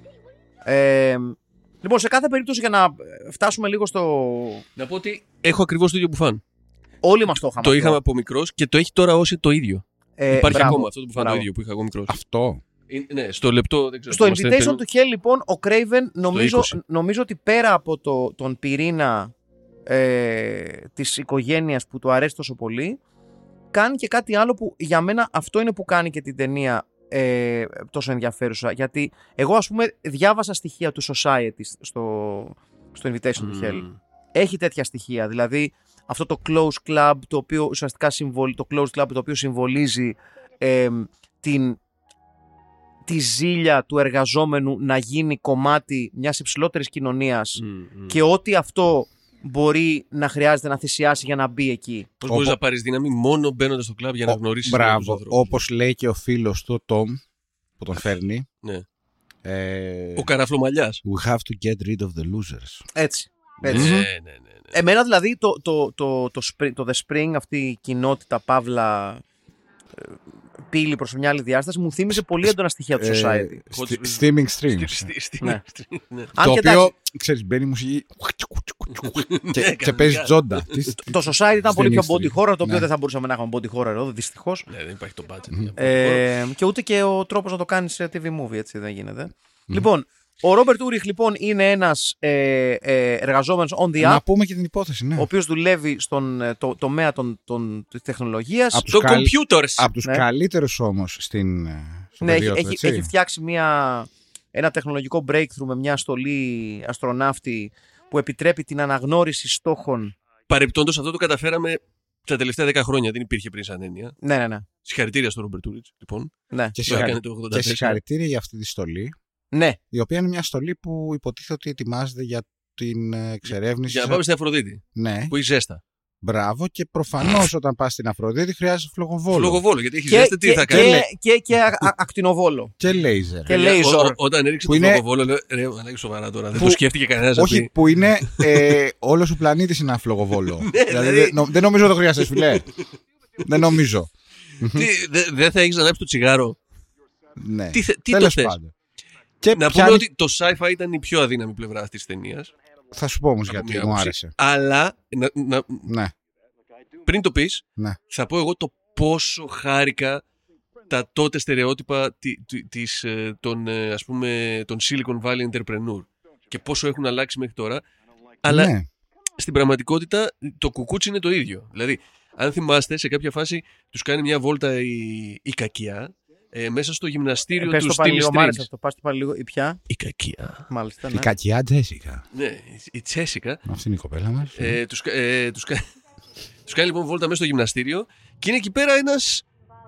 Ε, λοιπόν, σε κάθε περίπτωση για να φτάσουμε λίγο στο... Να πω ότι έχω ακριβώς το ίδιο μπουφάν. Όλοι μας το είχαμε. Το αυτό. είχαμε από μικρός και το έχει τώρα όσοι το ίδιο. Ε, Υπάρχει μπράβο, ακόμα αυτό το μπουφάν το μπράβο. ίδιο που είχα εγώ μικρός. Αυτό. Είναι- Ναι, στο λεπτό δεν ξέρω. Στο είμαστε Invitation τέλειο. to Hell, λοιπόν, ο Craven νομίζω, είκοσι. νομίζω ότι πέρα από το, τον πυρήνα ε, της οικογένειας που του αρέσει τόσο πολύ, κάνει και κάτι άλλο που για μένα αυτό είναι που κάνει και την ταινία ε, τόσο ενδιαφέρουσα. Γιατί εγώ, ας πούμε, διάβασα στοιχεία του Society στο, στο Invitation to Hell. Μμμ. Έχει τέτοια στοιχεία. Δηλαδή, αυτό το close club, το οποίο ουσιαστικά συμβολ, το close club το οποίο συμβολίζει ε, την, τη ζήλια του εργαζόμενου να γίνει κομμάτι μιας υψηλότερης κοινωνίας Μμ, μμ. και ό,τι αυτό μπορεί να χρειάζεται να θυσιάσει για να μπει εκεί. Πώς μπορείς Οπο- να πάρεις δύναμη μόνο μπαίνοντας στο κλαμπ για να Ο- γνωρίσεις Μπράβο. τους ανθρώπους. Όπως λέει και ο φίλος του, ο Τόμ, που τον φέρνει. Ναι. Ε, Ο καραφλομαλιάς. We have to get rid of the losers. Έτσι. Ναι, Έτσι. ναι, ναι, ναι. Εμένα δηλαδή το, το, το, το, spring, το The Spring, αυτή η κοινότητα παύλα ε, πύλη προς μια άλλη διάσταση, μου θύμισε πολύ έντονα στοιχεία του Society. Ε, Hot- στη- Steaming Streams. Στη- στη- Ναι. στη- ναι. Αν Το και οποίο, εντάξει, ξέρεις, μπαίνει η μουσική και, Ναι, και κανονικά. παίζει τζόντα. Τι- το Society ήταν πολύ πιο Steaming body Stream. horror, το οποίο Ναι. δεν θα μπορούσαμε να έχουμε body horror εδώ, δυστυχώς. Ναι, δεν υπάρχει το budget. Ε, και ούτε και ο τρόπος να το κάνεις σε τι βι movie, έτσι δεν γίνεται. Λοιπόν, ο Ρόμπερτ Ούριχ λοιπόν είναι ένας ε, ε, εργαζόμενος on the up, Να πούμε και την υπόθεση, ναι. ο οποίος δουλεύει στον ε, το, τομέα των, των, της τεχνολογίας. Απ' Το τους καλ- computers. Από τους Ναι. καλύτερους όμως στην, ε, στο Ναι, έχει, πεδίο του, έχει, έτσι. έχει φτιάξει μια, ένα τεχνολογικό breakthrough με μια στολή αστροναύτη που επιτρέπει την αναγνώριση στόχων. Παρεπτόντως αυτό το καταφέραμε τα τελευταία δέκα χρόνια. Δεν υπήρχε πριν σαν έννοια. Ναι, ναι, ναι. Συγχαρητήρια στον Ρόμπερτ Τούριτς, λοιπόν. Ναι, Και, Το συγχαρη- έκανε το ογδόντα και τέσσερα. συγχαρητήρια για αυτή τη στολή, ναι. η οποία είναι μια στολή που υποτίθεται ότι ετοιμάζεται για την ε, εξερεύνηση. Για να πάμε στην Αφροδίτη, Ναι, που έχει ζέστα. μπράβο. Και προφανώς όταν πας στην Αφροδίτη χρειάζεσαι φλογοβόλο. Φλογοβόλο, γιατί έχει Και, ζέστα, τι και, θα και, κάνει. και, και α- α- ακτινοβόλο. Και λέιζερ. Και λέιζορ. Ο- ο- Όταν έριξε Που το είναι- φλογοβόλο, λέω ρε, ανάγκη σοβαρά τώρα. Δεν Που- το σκέφτηκε κανένα να Όχι, πει. που είναι ε, όλος ο πλανήτης είναι ένα φλογοβόλο. δηλαδή, δηλαδή- δεν, νο- δεν νομίζω το χρειάζεσαι, φιλέ. δεν νομίζω. Τι, δε- Δεν θα έχει ανάψει το τσιγάρο. Ναι. Τι, θε- τι το Τέλος θες. πάντων. Και Να πούμε πιάνει- ότι το sci-fi ήταν η πιο αδύναμη πλευρά αυτή τη ταινία. Θα σου πω όμως γιατί μου άρεσε. Αλλά να, να, Ναι, πριν το πει, ναι. θα πω εγώ το πόσο χάρηκα τα τότε στερεότυπα τη- τη- της, ε, των, ε, ας πούμε, των Silicon Valley entrepreneur και πόσο έχουν αλλάξει μέχρι τώρα. Αλλά ναι. στην πραγματικότητα το κουκούτσι είναι το ίδιο. Δηλαδή, αν θυμάστε, σε κάποια φάση τους κάνει μια βόλτα η, η κακία ε, μέσα στο γυμναστήριο Ε, πες του το πάλι Steel λίγο, μ' άρεσε Strings. αυτό. Πας το πάλι λίγο. Η ποια, Η κακία. μάλιστα. Η Ναι. κακιά Τζέσικα. Ναι, η Τσέσικα. Αυτή είναι η κοπέλα μας. Ε, τους, κα- ε, τους, κα- τους Τους κάνει λοιπόν βόλτα μέσα στο γυμναστήριο και είναι εκεί πέρα ένας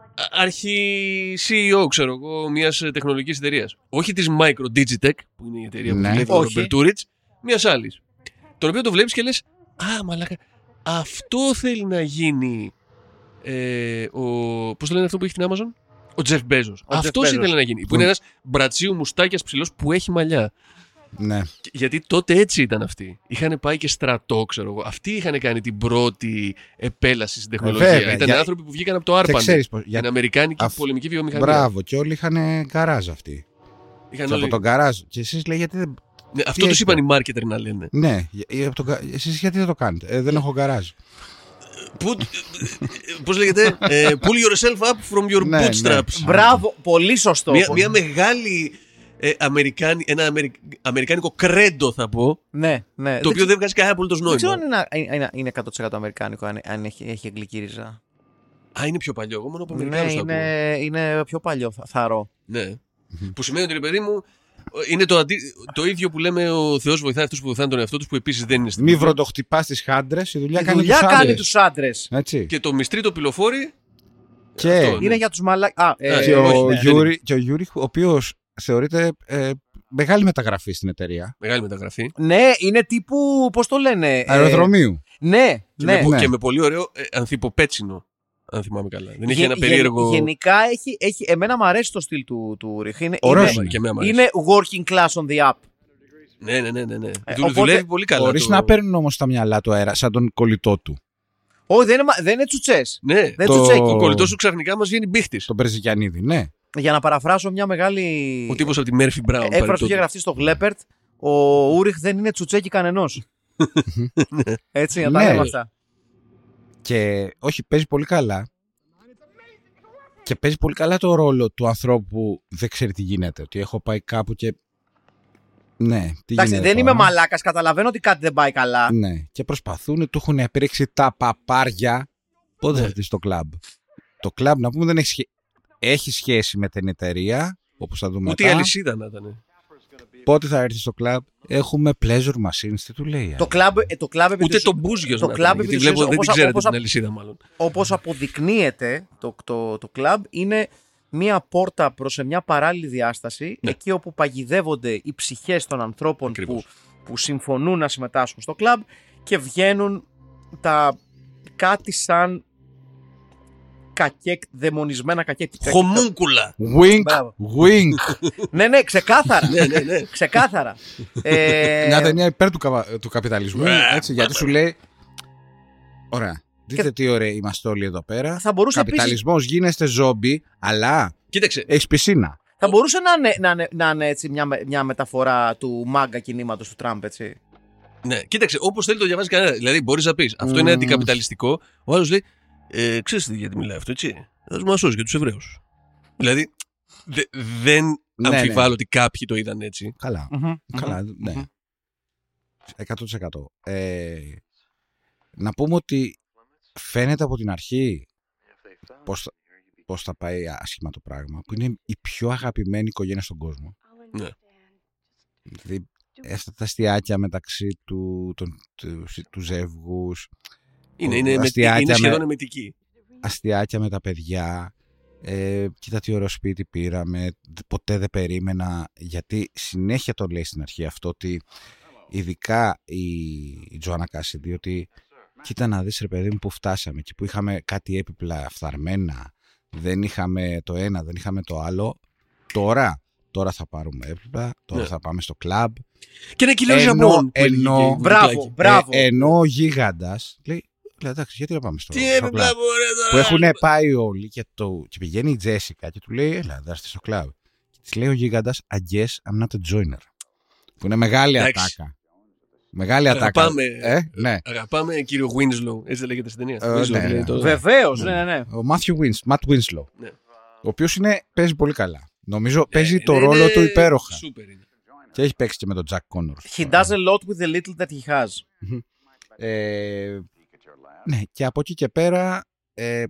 αρχι-σι ι ο, ξέρω εγώ, μιας τεχνολογικής εταιρείας. Όχι της Micro Digitech, που είναι η εταιρεία Ναι. που δουλεύει ο Όχι. Ρόμπερτ Τούριτς, μιας άλλης. Τον οποίο το βλέπεις και λες, α, μαλάκα, αυτό θέλει να γίνει ε, ο... πώς το λένε αυτό που έχει την Amazon? Ο Jeff Bezos. Ο Jeff Αυτός Bezos. ήθελε να γίνει. Που είναι ένας μπρατσίου μουστάκιας ψηλός που έχει μαλλιά. Ναι. Και- Γιατί τότε έτσι ήταν αυτοί. Είχαν πάει και στρατό, ξέρω εγώ. Αυτοί είχαν κάνει την πρώτη επέλαση στην τεχνολογία. βέβαια, ήταν για- άνθρωποι που βγήκαν από το Και Άρπαν. ξέρεις πώς. Την Για... Αμερικάνικη Αφ- πολεμική βιομηχανία. Μπράβο, και όλοι είχαν γκαράζ αυτοί. Είχαν Και όλοι... από τον γκαράζ. Και εσείς λέει γιατί δεν. Ναι, αυτό Τι τους έχετε? είπαν οι marketer να λένε. Ναι, για- από τον... κα- εσείς γιατί δεν το κάνετε? Ε, δεν έχω γκαράζ. Put... Πώς λέγεται? ε, pull yourself up from your Ναι, ναι. bootstraps. Μπράβο, πολύ σωστό. Μια, πολύ. μια μεγάλη ε, Αμερικάνη, ένα αμερικ... αμερικάνικο κρέντο θα πω, Ναι, ναι. το οποίο δεν βγάζει κανένα απολύτως Δεν ξέρω νόημα. αν είναι, είναι, είναι εκατό τοις εκατό αμερικάνικο, αν, αν έχει, έχει αγγλική ρίζα. Α, είναι πιο παλιό. Εγώ μόνο από Ναι, Αμερικάνους το ακούω. είναι, είναι πιο παλιό, θα- θαρώ. Ναι. Που σημαίνει ότι, ρε παιδί μου, είναι το, αντί... το ίδιο που λέμε ο Θεός βοηθάει αυτούς που βοηθάνε τον εαυτό τους, που επίσης δεν είναι στην Μη Βίβλο. βροντοχτυπάς τις χάντρες, η δουλειά Η κάνει δουλειά τους κάνει άντρες. τους άντρες. Έτσι. Και το μυστρί το πυλοφόρι. Και, αυτό, ναι. Είναι για τους μαλάκες. Α, ε, Ε, και, όχι, ο ναι, Γιούρι, και ο Γιούρι, ο οποίος θεωρείται ε, μεγάλη μεταγραφή στην εταιρεία. Μεγάλη μεταγραφή. ναι, είναι τύπου, πώς το λένε. ε, Αεροδρομίου. ναι, Και, ναι. με, Ναι. και με πολύ ωραίο ε, ανθυποπέτσινο. Αν θυμάμαι καλά. Δεν είχε Γε- ένα γε- περίεργο. Γενικά έχει, έχει, εμένα μου αρέσει το στυλ του, του Ρίχ. Είναι, Ωραίος είναι, είναι. Και εμένα μου αρέσει. είναι working class on the up. Ναι, ναι, ναι. ναι, ναι. Ε, Δουλ- οπότε- δουλεύει πολύ καλά. Χωρίς το... να παίρνουν όμως τα μυαλά του αέρα, σαν τον κολλητό του. Όχι, δεν είναι, μα- δεν είναι τσουτσές. Ναι, Δεν Το- τσουτσέκι. ο κολλητός σου ξαφνικά μας βγαίνει μπίχτης. Τον Περζικιανίδη, ναι. Για να παραφράσω μια μεγάλη Ο τύπος από τη Μέρφυ Μπράουν. έκφραση που είχε γραφτεί στο Γλέπερτ, ο Ούριχ δεν είναι τσουτσέκι κανενός. Έτσι, να τα Ναι. λέμε αυτά. Και όχι, παίζει πολύ καλά. Και παίζει πολύ καλά το ρόλο του ανθρώπου που δεν ξέρει τι γίνεται. Ότι έχω πάει κάπου και. Ναι, τι Εντάξει, γίνεται δεν είμαι τώρα? μαλάκας, καταλαβαίνω ότι κάτι δεν πάει καλά. Ναι, και προσπαθούν, του έχουν πρίξει τα παπάρια. Πότε θα έρθει στο κλαμπ? Το κλαμπ, να πούμε, δεν έχει, σχέ... έχει σχέση με την εταιρεία, όπως θα δούμε Ούτε η μετά. αλυσίδα να ήταν. Πότε θα έρθει στο κλαμπ? Έχουμε pleasure machines, τι του λέει. Το κλαμπ, ε, το κλαμπ επί Ούτε της- το μπούζιος το να κλαμπ ήταν. επί Γιατί της βλέπω δεν την ουσίας, ξέρετε όπως, την απο- αλυσίδα μάλλον. όπως αποδεικνύεται το, το, το κλαμπ είναι μία πόρτα προς σε μια παράλληλη διάσταση, Ναι. εκεί όπου παγιδεύονται οι ψυχές των ανθρώπων που, Ακριβώς. που συμφωνούν να συμμετάσχουν στο κλαμπ και βγαίνουν τα κάτι σαν κακέ, δαιμονισμένα κακέ. Χομούγκουλα. Wink, Μπράβο. wink. ναι, ναι, ξεκάθαρα. Ναι, ναι, ναι. ξεκάθαρα. ε, Μια ταινία υπέρ του, καπα- του καπιταλισμού. Ε, Έτσι, γιατί σου λέει. Ωραία. Δείτε τι ωραία είμαστε όλοι εδώ πέρα. θα μπορούσε επίσης, Καπιταλισμός, γίνεστε ζόμπι, αλλά Κοίταξε. έχει πισίνα. θα μπορούσε να είναι, να είναι, να είναι έτσι μια, με- μια μεταφορά του μάγκα κινήματος του Τραμπ, έτσι. Ναι, κοίταξε, όπως θέλει το διαβάζει κανένα. Δηλαδή, μπορεί να πει αυτό είναι Μμμ. αντικαπιταλιστικό. Ο άλλο λέει, ε, ξέρεις τι, γιατί μιλάει αυτό, έτσι. Θα μα σώσει για του Εβραίους. Δηλαδή, δε, δεν Ναι, αμφιβάλλω ναι. ότι κάποιοι το είδαν έτσι. Καλά. Μμμ, Καλά, μμμ, ναι. μμμ. εκατό τοις εκατό. Ε, να πούμε ότι φαίνεται από την αρχή πώς, θα- πώς θα πάει άσχημα το πράγμα, που είναι η πιο αγαπημένη οικογένεια στον κόσμο. Ναι. Δηλαδή, αυτά τα αστιάκια μεταξύ του, των, του, του ζεύγους, Είναι, είναι, με, αστιάκια είναι με- σχεδόν εμετική. αστιάκια με τα παιδιά. Ε, κοίτα τι ωραίο σπίτι πήραμε. Ποτέ δεν περίμενα. Γιατί συνέχεια το λέει στην αρχή αυτό, ότι ειδικά η, η Τζοάννα Κάσιντι, ότι κοίτα να δεις ρε παιδί μου που φτάσαμε και που είχαμε κάτι έπιπλα φθαρμένα, δεν είχαμε το ένα, δεν είχαμε το άλλο. Τώρα, τώρα θα πάρουμε έπιπλα, τώρα Ναι. θα πάμε στο κλαμπ. Και ένα κιλό Ενώ- ζαμπόν. που έλεγε ενώ- και η Μπράβο, Μπουκλάκη. μπράβο. Ε, ενώ ο γίγαντας λέει, λέει εντάξει, γιατί να πάμε στο, Τι στο έπιπλα κλαμπ. μπορεί Που να. έχουν πάει όλοι και, το, και πηγαίνει η Τζέσικα και του λέει, έλα, δάστε στο κλαμπ. Και της λέει ο γίγαντας, I guess I'm not a joiner. Που είναι μεγάλη Εντάξει. ατάκα. Μεγάλη ατάκα. Αγαπάμε, Ε, ναι. αγαπάμε κύριο Winslow. Έτσι δεν λέγεται στην ταινία. Ε, Winslow, ναι, λέει ναι. το- Βεβαίως, ναι, ναι, ναι. Ο Matthew Wins, Matt Winslow. Ναι. Ο οποίος παίζει πολύ καλά. Νομίζω παίζει Ε, το ναι, ρόλο είναι του υπέροχα. Σούπερ είναι. Και έχει παίξει και με τον Jack Connors. He does a lot with the little that he has. Ε, ναι, και από εκεί και πέρα ε,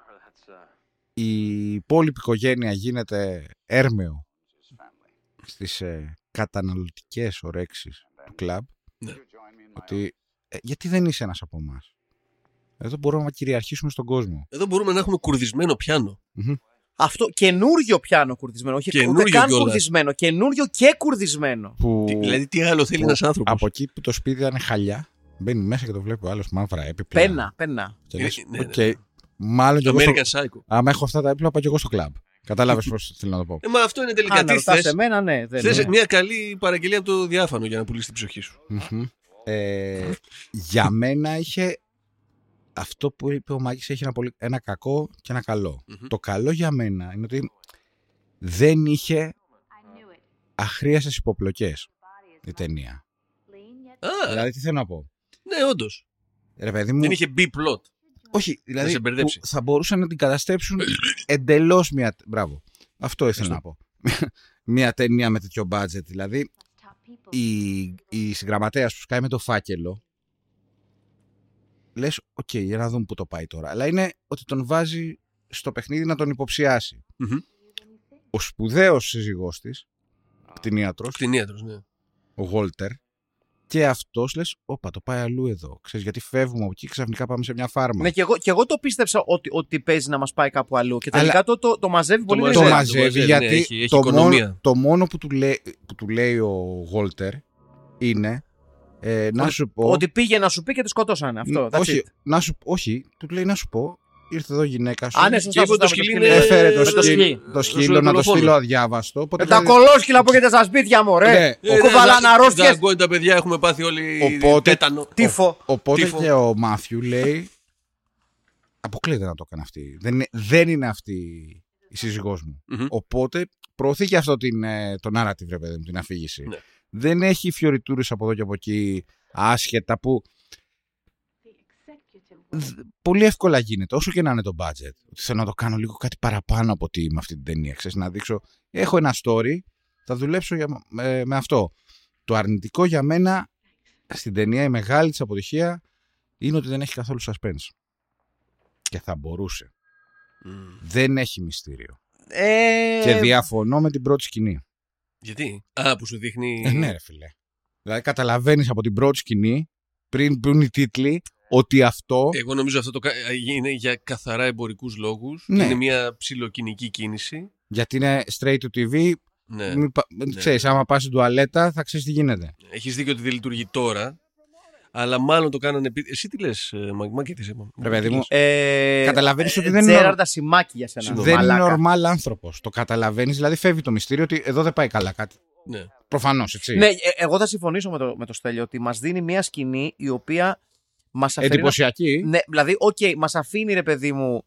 η υπόλοιπη οικογένεια γίνεται έρμεο στις ε, καταναλωτικές ορέξεις του κλαμπ. Ναι. Ότι, ε, γιατί δεν είσαι ένας από εμάς. Εδώ μπορούμε να κυριαρχήσουμε στον κόσμο. Εδώ μπορούμε να έχουμε κουρδισμένο πιάνο. Αυτό καινούριο πιάνο κουρδισμένο. Όχι Καινούριο ούτε καν κιόλας. κουρδισμένο. Καινούριο και κουρδισμένο. Που... Τι- δηλαδή, τι άλλο θέλει ένας άνθρωπος. Από εκεί που το σπίτι ήταν χαλιά, μπαίνει μέσα και το βλέπει ο άλλος μαύρα έπιπλα. Πένα, πένα. Και λες, Ναι, ναι, οκ, ναι. μάλλον κι Το εγώ. American Στο... Psycho. Άμα έχω αυτά τα έπιπλα, πάω κι εγώ στο κλαμπ. Κατάλαβες πώς θέλω να το πω. Ε, μα αυτό είναι τελικά. Αν Τι ρωτάς θες. εμένα, ναι. Δεν Θες είναι. μια καλή παραγγελία από το διάφανο για να πουλήσει την ψυχή σου. Μμμ. ε, για μένα είχε. Αυτό που είπε ο Μάκης έχει ένα, πολύ... ένα κακό και ένα καλό. Μμμ. Το καλό για μένα είναι ότι δεν είχε αχρίαστες υποπλοκές η ταινία. Α, Δηλαδή, τι θέλω να πω. ναι, όντως. Ρε παιδί μου, Δεν είχε B-plot. όχι, δηλαδή σε μπερδέψει. που θα μπορούσαν να την καταστρέψουν εντελώς μια. Μπράβο. Αυτό ήθελα να πω. Μια ταινία με τέτοιο budget. Δηλαδή, η, η συγγραμματέας που σκάει με το φάκελο. Λες, οκ, για να δούμε πού το πάει τώρα. Αλλά είναι ότι τον βάζει στο παιχνίδι να τον υποψιάσει. Μμμ. Ο σπουδαίος σύζυγός της, κτηνίατρος, Κτηνίατρος, ναι. ο Γόλτερ, και αυτός λες, όπα, το πάει αλλού εδώ. Ξέρεις, γιατί φεύγουμε από εκεί, ξαφνικά πάμε σε μια φάρμα. Ναι, και εγώ, και εγώ το πίστεψα ότι, ότι παίζει να μας πάει κάπου αλλού. Και τελικά Αλλά- το, το, το μαζεύει πολύ μαζεύει. το γρήγορα. μαζεύει, μαζεύει, γιατί ναι, έχει- έχει το, μόνο, οικονομία. το μόνο που του λέει, που του λέει ο Γόλτερ είναι ε, να σου πω. Ότι πήγε να σου πει και τη σκοτώσανε. Αυτό. that's όχι, it. να σου, όχι, του λέει να σου πω, ήρθε εδώ η γυναίκα σου. Α, ναι, σωστά, είπε σωστά, το με σκυλί σκυλί. είναι- Έφερε το, με το σκύλο, σκυλί. το σκύλο να το δολοφόνο. στείλω αδιάβαστο. Οπότε Με τα δηλαδή- κολόσκυλα που έχετε στα σπίτια μου, ρε. Ναι. Ο κουβαλαναρόσκες. Δαγκώνει τα παιδιά, έχουμε πάθει όλοι Οπότε- τέτανο. Τύφο. Οπότε Τύφο. και ο Μάθιου λέει, αποκλείεται να το έκανε αυτή. Δεν είναι, δεν είναι αυτή η σύζυγός μου. Μμμ. Οπότε προωθεί και αυτό την, ε, το narrative, ρε παιδί μου, την αφήγηση. Ναι. Δεν έχει φιωριτούρες από εδώ και από εκεί άσχετα που δ- πολύ εύκολα γίνεται, όσο και να είναι το budget. Ότι θέλω να το κάνω λίγο κάτι παραπάνω από ότι με αυτή την ταινία. Ξέρεις, να δείξω, έχω ένα story, θα δουλέψω για, ε, με αυτό. Το αρνητικό για μένα στην ταινία, η μεγάλη της αποτυχία, είναι ότι δεν έχει καθόλου suspense. Και θα μπορούσε. Μμ. Δεν έχει μυστήριο. Ε, Και διαφωνώ με την πρώτη σκηνή. Γιατί? Α, που σου δείχνει. Ε, ναι, ρε φίλε. Δηλαδή, καταλαβαίνεις από την πρώτη σκηνή, πριν μπουν οι τίτλοι, ότι αυτό. Εγώ νομίζω αυτό το κα- είναι για καθαρά εμπορικούς λόγους. Ναι. Είναι μια ψιλοκινική κίνηση. Γιατί είναι straight to τι βι. Ναι. Μην πα- Ξέρεις, άμα πας στην τουαλέτα, θα ξέρεις τι γίνεται. Έχεις δίκιο ότι δεν λειτουργεί τώρα. Αλλά μάλλον το κάνανε. επί- Εσύ τι λες, Μαγμά, και τι σε είπα. Ρε παιδί μου, Ε, καταλαβαίνεις ότι ε, δεν είναι. Τζέραρντα Σιμάκη για σένα. Συγγνώμη. Δεν είναι μαλάκα. normal άνθρωπος. Το καταλαβαίνεις, δηλαδή φεύγει το μυστήριο ότι εδώ δεν πάει καλά κάτι. Ναι. Προφανώς, έτσι. Ναι, ε, εγώ θα συμφωνήσω με το, με το Στέλιο ότι μας δίνει μια σκηνή η οποία μας αφήνει. Εντυπωσιακή. Ναι, δηλαδή, οκ, μας αφήνει ρε παιδί μου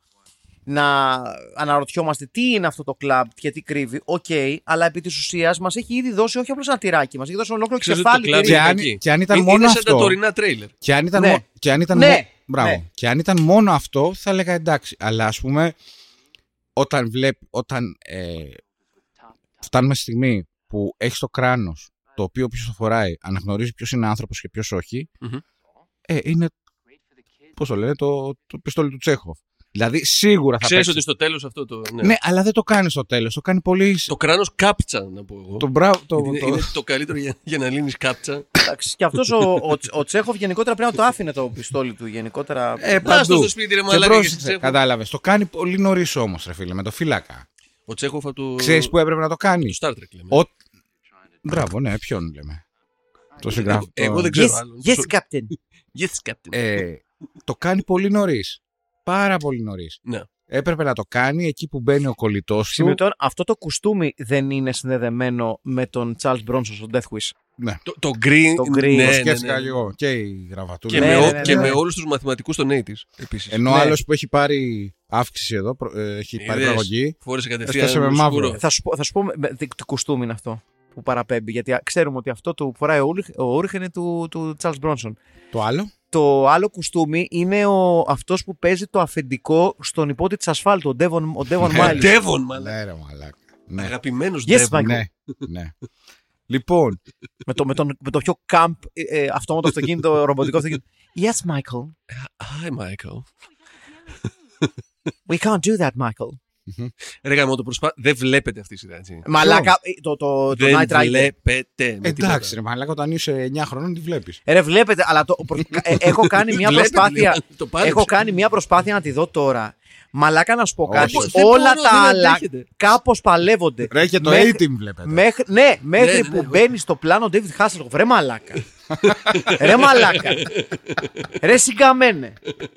να αναρωτιόμαστε τι είναι αυτό το κλαμπ και τι κρύβει. Οκ, αλλά επί της ουσίας μας έχει ήδη δώσει όχι απλώς ένα τυράκι, μας έχει δώσει ολόκληρο Ξέρεις ότι κεφάλι. το κλαμπ τυρί. Και αν, εκεί. και αν ήταν Είναι μόνο σαν τα αυτό. τωρινά τρέιλερ. Και αν ήταν, Ναι. μο- και αν ήταν, Ναι. μο- Μπράβο. Ναι. Και αν ήταν μόνο αυτό, θα έλεγα εντάξει. Αλλά ας πούμε, όταν, βλέπει, όταν ε, φτάνουμε στη στιγμή που έχει το κράνος, το οποίο όποιος το φοράει αναγνωρίζει ποιος είναι άνθρωπος και ποιος όχι, Μμμ. ε, είναι, πώς το λένε, το, το πιστόλι του Τσέχοφ. Δηλαδή σίγουρα θα Ξέρεις παίξει. ότι στο τέλος αυτό το. Ναι. Ναι, αλλά δεν το κάνει στο τέλος. Το κάνει πολύ. Το κράνος κάπτσα, να πω εγώ. Το μπράβο. Το, είναι, το- είναι το καλύτερο για, για να λύνεις κάπτσα. Εντάξει, και αυτός ο, ο, ο Τσέχοφ γενικότερα πρέπει να το άφηνε το πιστόλι του. Γενικότερα. Ε, Άστο παντού. στο σπίτι, ρε Και μαλάκα, και πρόσεξε, στη Τσέχοφ. κατάλαβες. Το κάνει πολύ νωρίς όμως, ρε φίλε, με το φύλακα. Ο Τσέχοφ από το. Ξέρεις που έπρεπε να το κάνει. Το Star Trek λέμε. Ο... Μπράβο, ναι, ποιον λέμε. Το συγγράφω. Εγώ- εγώ δεν ξέρω. Yes, άλλον. yes, Captain. Yes, Captain. Ε, το κάνει πολύ νωρίς. Πάρα πολύ νωρίς. Ναι. Έπρεπε να το κάνει εκεί που μπαίνει ο κολλητός του. Σημειωτών, αυτό το κουστούμι δεν είναι συνδεδεμένο με τον Charles Bronson στο Death Wish. Ναι, Το, το green. Το green. Ναι, το ναι, σκέφτηκα ναι. και εγώ. Και η γραβατούλα. Και, Ναι, με, ναι, ο- ναι, και ναι. με όλους τους μαθηματικούς των ογδόντα επίσης. Ενώ ο Ναι. άλλος που έχει πάρει αύξηση εδώ, προ- ε, έχει πάρει Είδες, προαγωγή. Φόρεσε κατευθείαν Έσκασε με σκούρο. μαύρο. Θα σου πω, θα σου πω με- με- τι τι κουστούμι είναι αυτό που παραπέμπει. Γιατί α, ξέρουμε ότι αυτό που φοράει ο Ούρχ, ο Ούρχ είναι του, του Charles Bronson. Το άλλο. Το άλλο κουστούμι είναι ο, αυτός που παίζει το αφεντικό στον υπότη της ασφάλτου, ο Devon, ο Devon Ε, Miles. Devon, μάλλον. Ναι, ρε μαλάκα. Ναι, Αγαπημένος Yes, Devon. Michael. ναι, ναι. Λοιπόν, με, το, με, τον, με το πιο camp ε, ε, αυτόματο αυτοκίνητο, ρομποτικό αυτοκίνητο. Yes, Michael. Hi, Michael. We can't do that, Michael. Ρε γάμο, το προσπά... Δεν βλέπετε αυτή η σειρά, έτσι. Μαλάκα, το, το, το Δεν Night Rider. βλέπετε. με Εντάξει, τίποτα. ρε μαλάκα, όταν είσαι εννιά χρονών τη βλέπει. Ε, Ρε, βλέπετε, αλλά το, προ- ε, έχω κάνει μια Βλέπετε, προσπάθεια. λοιπόν, το πάλεψε. έχω κάνει μια προσπάθεια να τη δω τώρα. Μαλάκα, να σου πω κάτι. Όχι. Δεν Όλα μπορώ, τα δεν άλλα αντέχεται. κάπως παλεύονται. Ρε και το Μέχρι- A-Team βλέπετε. Μέχρι, ναι, μέχρι Ναι, ναι, που ναι. μπαίνει στο πλάνο ο David Hasselhoff. Ρε μαλάκα. Ρε μαλάκα. Ρε συγκαμένε.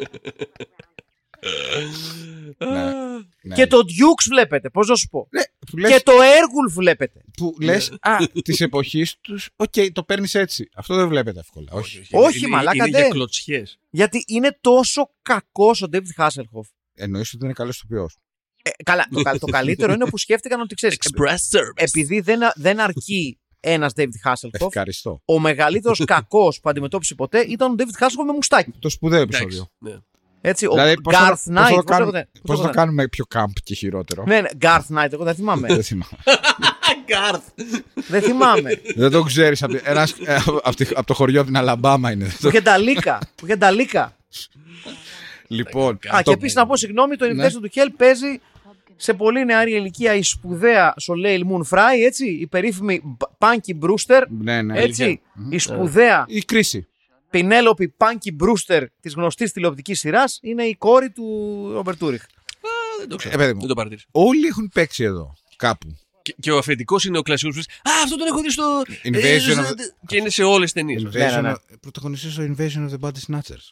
Ναι. Και το Dukes βλέπετε, πώς να σου πω. Ναι, που λες, Και το Airwolf βλέπετε. που λες α, της εποχής τους, οκ, το παίρνεις έτσι. Αυτό δεν βλέπετε εύκολα. Όχι. Όχι, είναι, μαλάκα, είναι δεν. για κλωτσιές. Γιατί είναι τόσο κακός ο David Hasselhoff. Εννοείς ότι είναι καλός ηθοποιός. Ε, καλά, το, κα- το καλύτερο είναι που σκέφτηκαν ότι ξέρεις. Express service. Επειδή δεν, α- δεν αρκεί ένας David Hasselhoff, Ευχαριστώ. ο μεγαλύτερος κακός που αντιμετώπισε ποτέ ήταν ο David Hasselhoff με μουστάκι. Το σπουδαίο Εντάξει, επεισόδιο. ναι. Έτσι, ο Δηλαδή, πώς θα- Garth πώς θα Knight. το πώς κάνουμε- λέγονται, πώς πώς θα το λέγονται. κάνουμε πιο camp και χειρότερο. Ναι, ναι, Garth Knight, εγώ δεν θυμάμαι. Δεν θυμάμαι. Garth. δεν θυμάμαι. Δεν το ξέρεις. Από το χωριό από την Αλαμπάμα είναι. Που είχε Νταλίκα. Που είχε Νταλίκα. Λοιπόν. Α, και το- επίσης να πω συγγνώμη, το Ναι. Invitation to Hell παίζει σε πολύ νεαρή ηλικία η σπουδαία Soleil Moon Fry, έτσι, η περίφημη Punky Brewster, Ναι, ναι. έτσι, η σπουδαία Η κρίση. Penelope Punky Brewster της γνωστής τηλεοπτικής σειράς είναι η κόρη του Ρόμπερτ Τούριχ. Δεν το Ε, ξέρω. παιδί μου. Δεν το παρατήρησα. Όλοι έχουν παίξει εδώ. Κάπου. Και, και ο αφεντικός είναι ο κλασικός που λες, α, αυτό τον έχω δει στο. Invasion ε, of- Και είναι σε όλες τις ταινίες. ναι, Invasion ναι. of- Πρωταγωνιστής στο Invasion of the Body Snatchers.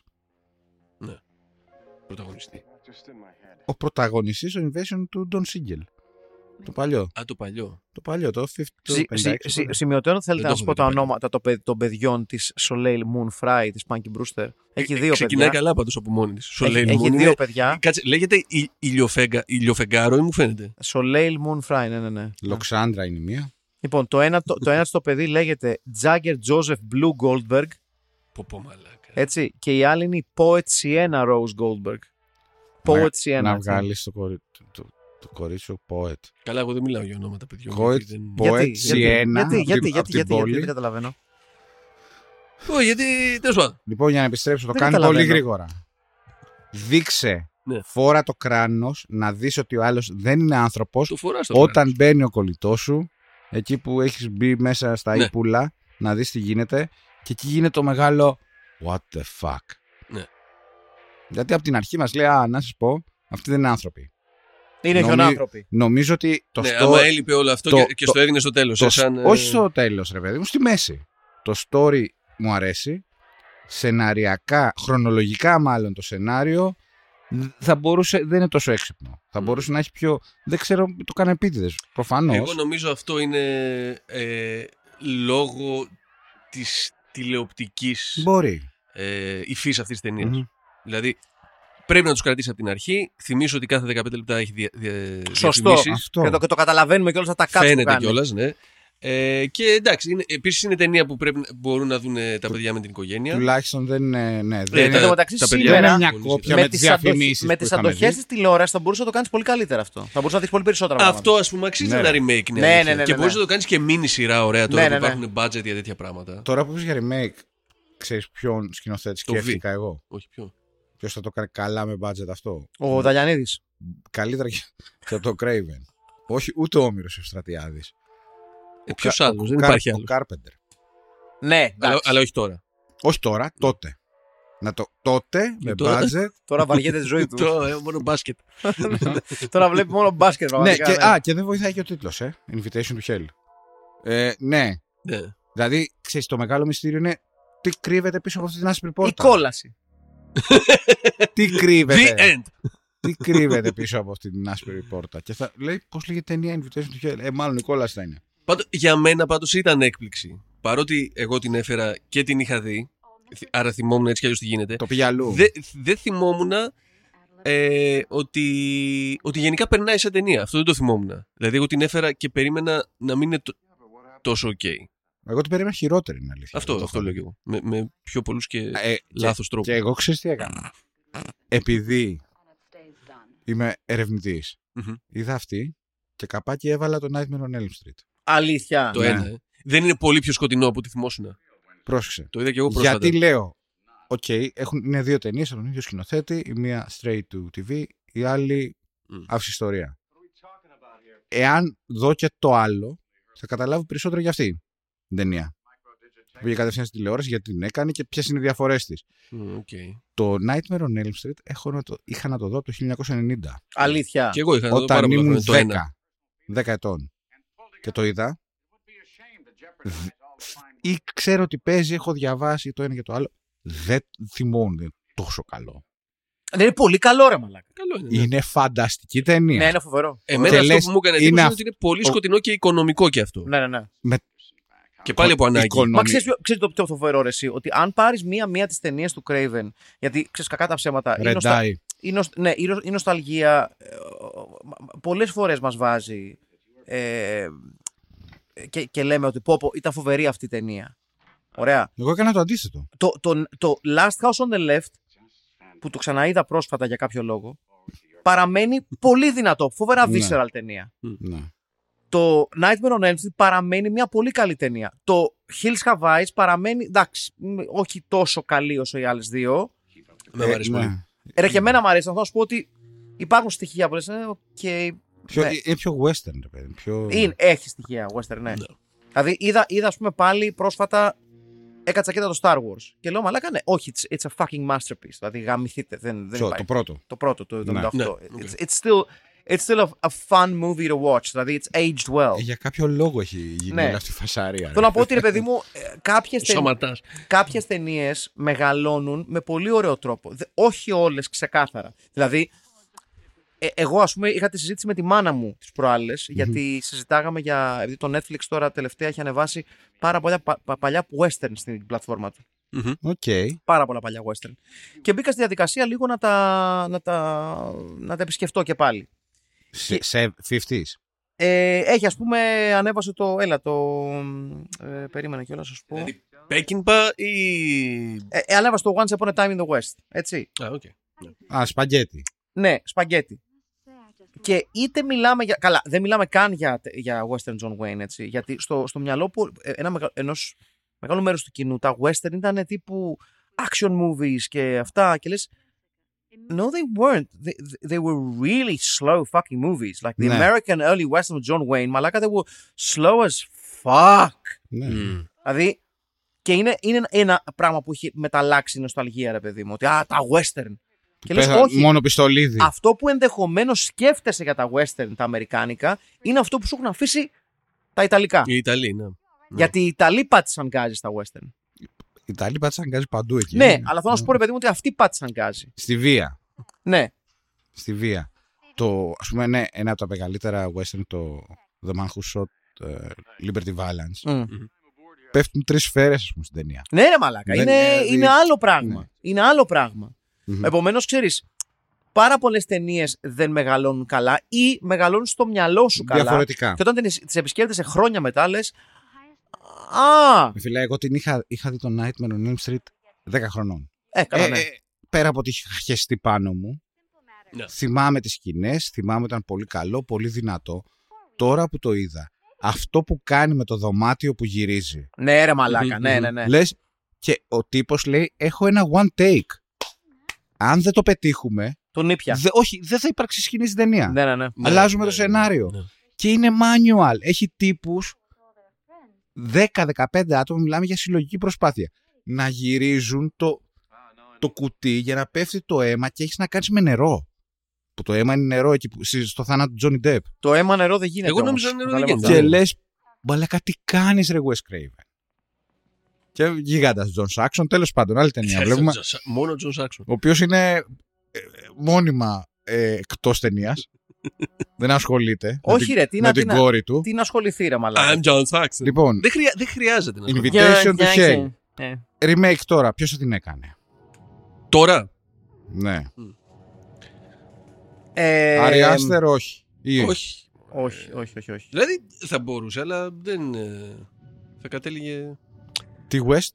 Πρωταγωνιστή. Ο πρωταγωνιστής στο Invasion του Don Siegel. Το παλιό. Α, το παλιό. Το παλιό, το Συ- πενήντα έξι. συ- συ- Σημειωτέων ότι θέλετε Δεν να το σας πω έχω τα δει το ονόματα των παι- των παιδιών της Soleil Moon Fry, της Punky Brewster. Έχει δύο Ξεκινάει παιδιά. καλά πάντως από μόνη της. Έχει, Soleil έχει Moon δύο είναι- παιδιά. Κάτσε, λέγεται η- ηλιοφέγγα- ηλιοφεγγάρο ή μου φαίνεται. Soleil Moon Fry, ναι, ναι, ναι. Λοξάνδρα είναι η μία. Λοιπόν, το ένα, το, το ένα στο παιδί λέγεται Jagger Joseph Blue Goldberg, Πω πω μαλάκα. έτσι, και η άλλη είναι η Poet Sienna Rose Goldberg. Poet Να- Sienna. Να έτσι. βγάλεις το, κορι... το, το, το κορίτσι σου poet. Καλά, εγώ δεν μιλάω για ονόματα παιδιών. Poet, γιατί δεν- poet, Γιατί, γιατί, Sienna, γιατί, απ' γιατί, την- γιατί, απ' την γιατί, πόλη. γιατί, δεν καταλαβαίνω. Ω, γιατί, τέλος πάντων. Λοιπόν, για να επιστρέψω, το Δεν κάνει πολύ καταλαβαίνω. γρήγορα. Δείξε, Ναι. φόρα το κράνος, να δεις ότι ο άλλος δεν είναι άνθρωπος. Το φοράς το Όταν πράγμα. μπαίνει ο κολλητός σου, εκεί που έχεις μπει μέσα στα Ναι. ύπουλα, να δεις τι γίνεται. Και εκεί γίνεται το μεγάλο what the fuck. Ναι. Γιατί από την αρχή μας λέει, α, να σας πω, αυτοί δεν είναι άνθρωποι. Είναι Νομι- χιονάνθρωποι. Νομίζω ότι το Ναι, στο- άμα έλειπε όλο αυτό το- και, και το- στο έδινε στο τέλος. το ε, σ- σαν, ε, όχι στο τέλος, ρε παιδί μου, στη μέση. Το story μου αρέσει. Σεναριακά, χρονολογικά μάλλον το σενάριο θα μπορούσε, δεν είναι τόσο έξυπνο. Θα Μμ. μπορούσε να έχει πιο. Δεν ξέρω, το κάνει επίτηδες. Προφανώς. Εγώ νομίζω αυτό είναι ε, λόγω της τηλεοπτικής Μπορεί. ε, υφής αυτής της ταινίας. Μμμ. Δηλαδή, πρέπει να τους κρατήσει από την αρχή. Θυμίζω ότι κάθε δεκαπέντε λεπτά έχει δια, δια, Σωστό. διαφημίσεις. Αυτό. Και το, και το καταλαβαίνουμε κιόλας από τα κάτω που Φαίνεται κάνει. κιόλας, ναι. Ε, και εντάξει, είναι, επίσης είναι ταινία που πρέπει, να- μπορούν να δουν ε, τα παιδιά με την οικογένεια. Τουλάχιστον δεν είναι. Ναι, Ε, δεν Εν τω είναι, μεταξύ, τα παιδιά δεν σήμερα, είναι μια με κόπια με με τις τις αντοχ- διαφημίσεις. με που τις είχαμε αντοχές δει. της τηλεόρασης θα μπορούσε να το κάνεις πολύ καλύτερα αυτό. Θα μπορούσε να δεις πολύ περισσότερα πράγματα. Αυτό ας πούμε αξίζει Ναι, ένα ρε. remake. Ναι, Ναι, αλήθεια. ναι, ναι, και ναι, μπορείς ναι. να το κάνεις και mini σειρά ωραία τώρα Ναι, που ναι, ναι. υπάρχουν budget για τέτοια πράγματα. Τώρα που είπες για remake, ξέρεις ποιον σκηνοθέτη Το Β. σκέφτηκα εγώ. Όχι πιο. Ποιος θα το κάνει καλά με budget αυτό. Ο Δαλιανίδης. Καλύτερα και, και από το Craven. Όχι, ούτε ο Όμηρος Ευστρατιάδης. Ε, ποιος Κα- άλλος, ο δεν Κάρ- υπάρχει ο άλλος. Carpenter. Ναι, Αλλά, εντάξει. αλλά όχι τώρα. Όχι τώρα, τότε. Να το, τότε, με τώρα. budget. Τώρα βαριέται τη ζωή του. Το, ε, μόνο μπάσκετ. Τώρα βλέπει μόνο μπάσκετ. ναι, πραγματικά, και, α, και δεν βοηθάει και ο τίτλος, ε. Invitation to Hell. Ε, ναι. Ναι. Δηλαδή, ξέρεις, το μεγάλο μυστήριο είναι τι κρύβεται πίσω από αυτή την άσπρη Η πόρτα. κόλαση. Τι The κρύβεται. end. τι κρύβεται πίσω από αυτή την άσπρη πόρτα. Και θα λέει, πώς λέγεται ταινία Invitation to Hell. Ε, μάλλον η κόλαση θα είναι. Πάντω, για μένα πάντως ήταν έκπληξη. Παρότι εγώ την έφερα και την είχα δει, άρα θυμόμουν έτσι κι αλλιώς τι γίνεται, Το πήγε αλλού. δεν δε θυμόμουν ε, ότι, ότι γενικά περνάει σαν ταινία. Αυτό δεν το θυμόμουν. Δηλαδή, εγώ την έφερα και περίμενα να μην είναι το- τόσο ok. Εγώ την περίμενα χειρότερη, είναι αλήθεια. Αυτό, Δεν το αυτό έχω λέω δει. κι εγώ. Με, με πιο πολλούς και Ε, λάθος τρόπους. Και εγώ ξέρεις τι έκανα. Επειδή είμαι ερευνητής, Μμμ. είδα αυτή και καπάκι έβαλα το Nightmare on Elm Street. Αλήθεια. Το ναι. ένα. Ε. Δεν είναι πολύ πιο σκοτεινό από ό,τι θυμόσουνα. Πρόσεξε. Το είδα κι εγώ πρόσφατα. Γιατί λέω, οκ, έχουν, είναι δύο ταινίες από τον ίδιο σκηνοθέτη, η μία straight to τι βι, η άλλη Μμ. άφηση ιστορία. εάν δω και το άλλο, θα καταλάβω περισσότερο για αυτή την ταινία. Πήγε κατευθείαν στη τηλεόραση γιατί την έκανε και ποιες είναι οι διαφορές της. Mm, okay. Το Nightmare on Elm Street έχω να το, είχα να το δω από το χίλια εννιακόσια ενενήντα. Αλήθεια. Και εγώ είχα να το δω πάρα Όταν πολλά ήμουν χρόνια, το ένα. δέκα ετών. Και το είδα. Ή ξέρω ότι παίζει, έχω διαβάσει το ένα και το άλλο. Δεν θυμώνται τόσο καλό. Δεν είναι πολύ καλό, ρε μαλάκα. Καλό είναι. Ναι. Είναι φανταστική ταινία. Ναι, είναι φοβερό. Εμένα Και αυτό λες, που μου έκανε είναι εντύπωση είναι αυ- ότι είναι πολύ ο- σκοτεινό και οικονομικό και αυτό. Ναι, ναι, ναι. Με... Και πάλι από ανάγκη. Οικονομι- Μα ξέρεις, ποιο- ξέρεις το πιο φοβερό, ρε, εσύ, ότι αν πάρεις μία-μία τις ταινίες του Craven, γιατί ξέρεις κακά τα ψέματα, η, Red νοστα... Eye. η, νοσ... ναι, η, νοσ... η νοσταλγία ε, πολλές φορές μας βάζει ε, και, και λέμε ότι πω, πω, ήταν φοβερή αυτή η ταινία. Ωραία. Εγώ έκανα το αντίθετο. Το, το, το Last House on the Left, που το ξαναείδα πρόσφατα για κάποιο λόγο, παραμένει πολύ δυνατό, φοβερά Ναι. visceral ταινία. Ναι. Το Nightmare on Elm Street παραμένει μια πολύ καλή ταινία. Το Hills Have Eyes παραμένει, εντάξει, μ, όχι τόσο καλή όσο οι άλλες δύο. Με μου αρέσει ναι. πολύ. Ε, ρε, και εμένα μου αρέσει να σου πω ότι υπάρχουν στοιχεία που λες, ε, okay, Πιο, ναι. Είναι πιο western, ρε παιδί. Πιο... Είναι, έχει στοιχεία western, ναι. Ναι. Δηλαδή είδα, είδα, ας πούμε, πάλι πρόσφατα έκατσα και είδα το Star Wars. Και λέω, μαλάκα, ναι, όχι, it's, it's a fucking masterpiece. Δηλαδή γαμηθείτε, δεν, δεν Ποιο, υπάρχει. το πρώτο. Το πρώτο, το εβδομήντα οκτώ. Ναι, It's, it's still, it's still a, a fun movie to watch. Δηλαδή, it's aged well. Ε, για κάποιο λόγο έχει γίνει Ναι. όλη αυτή η φασάρια. Θέλω να πω ότι, ρε παιδί μου, ε, κάποιες, ταινίες, Σωματάς. κάποιες ταινίες μεγαλώνουν με πολύ ωραίο τρόπο. Δε- όχι όλες ξεκάθαρα. Δηλαδή, ε, εγώ ας πούμε είχα τη συζήτηση με τη μάνα μου τις προάλλες, γιατί συζητάγαμε για. Επειδή το Netflix τώρα τελευταία έχει ανεβάσει πάρα πολλά πα- πα- παλιά western στην πλατφόρμα του. Μμμ. Οκ. Πάρα πολλά παλιά western. Και μπήκα στη διαδικασία λίγο να τα, να τα, να τα επισκεφτώ και πάλι. Σε, σε πενήντα. Ε, έχει ας πούμε ανέβασε το. Έλα το. Ε, περίμενα κιόλας να σας πω. Δηλαδή, Πέκινπα ή. Ε, ε, ανέβασε το Once Upon a Time in the West. Έτσι. Α, οκ. Α, σπαγκέτι. Ναι, σπαγκέτι. Και είτε μιλάμε για. Καλά, δεν μιλάμε καν για, για Western John Wayne, έτσι. Γιατί στο, στο μυαλό που ε, ένα μεγα, ενός μεγάλου μέρους του κοινού τα Western ήταν τύπου action movies και αυτά. Και λες. No, they weren't. They, they were really slow fucking movies. Like the Ναι. American early Western of John Wayne, μαλάκα, they were slow as fuck. Ναι. Μμ. Δηλαδή, και είναι, είναι ένα πράγμα που έχει μεταλλάξει η νοσταλγία, ρε παιδί μου. Ότι α, τα western. Και λες, Πέθα- όχι. Μόνο πιστολίδι. Αυτό που ενδεχομένως σκέφτεσαι για τα western, τα αμερικάνικα, είναι αυτό που σου έχουν αφήσει τα ιταλικά. Οι Ιταλοί, ναι. Γιατί οι Ιταλοί πάτησαν γκάζι στα western. Η Ιταλία πάτησαν γκάζι παντού εκεί. Ναι, αλλά θέλω να σου πω, ρε παιδί μου, ότι αυτοί πάτησαν γκάζι. Στη βία. Ναι. Στη βία. Το, ας πούμε, ναι, ένα από τα μεγαλύτερα western, το The Man Who Shot uh, Liberty Valance. Μμ. Πέφτουν τρεις σφαίρες, ας πούμε, στην ταινία. Ναι, ρε μαλάκα. Δεν- Είναι, ε, είναι ε, άλλο πράγμα. ναι. Είναι άλλο πράγμα. Μμμ. Επομένως, ξέρεις, πάρα πολλές ταινίες δεν μεγαλώνουν καλά ή μεγαλώνουν στο μυαλό σου καλά. Διαφορετικά. Και όταν τις επισκέπτεσαι χρόνια μετά, λες. Α! Με Φίλε, εγώ την είχα, είχα δει το Nightmare on Elm Street δέκα χρονών. Ε, καλά, Ε, ναι. ε, πέρα από ότι είχε χεστεί πάνω μου, Ναι. θυμάμαι τις σκηνές, θυμάμαι ότι ήταν πολύ καλό, πολύ δυνατό. Τώρα που το είδα, αυτό που κάνει με το δωμάτιο που γυρίζει, Ναι, ρε μαλάκα, Μμμ, ναι, ναι, ναι. λες, και ο τύπος λέει, έχω ένα one take. Αν δεν το πετύχουμε, Του νύπια. δε, όχι, δεν θα υπάρξει σκηνή στην ταινία. Ναι, ναι, ναι. Ναι, Αλλάζουμε ναι, το ναι, σενάριο. ναι. Και είναι manual. Έχει τύπους δέκα με δεκαπέντε άτομα, μιλάμε για συλλογική προσπάθεια. Να γυρίζουν το, το κουτί για να πέφτει το αίμα και έχεις να κάνεις με νερό. Που το αίμα είναι νερό εκεί που, στο θάνατο του Τζόνι Ντεπ. Το αίμα νερό δεν γίνεται. Εγώ όμως. νόμιζα νερό Να δεν λέμε γίνεται. αυτά. Και λες, μπαλάκα, τι κάνεις ρε Wes Craven. Και γίγαντας Τζον Σάξον, τέλος πάντων, άλλη ταινία βλέπουμε. Μόνο Τζον Σάξον. Ο οποίος είναι ε, μόνιμα ε, εκτός ταινίας. Δεν ασχολείται Όχι, με, ρε, την, τι με να- την τι να- κόρη του. Τι να ασχοληθεί, ρε μαλάκα. I'm John Saxon. Λοιπόν, Δεν, χρειά, δεν χρειάζεται να ασχοληθεί. Invitation to Για- Hell. Ε. Remake τώρα, ποιος θα την έκανε. Τώρα. Ναι. Ε, Άρη Άστερ, όχι. Ή Όχι. Όχι, όχι, όχι, όχι. Δηλαδή θα μπορούσε, αλλά δεν. ε, Θα κατέληγε. Τη West.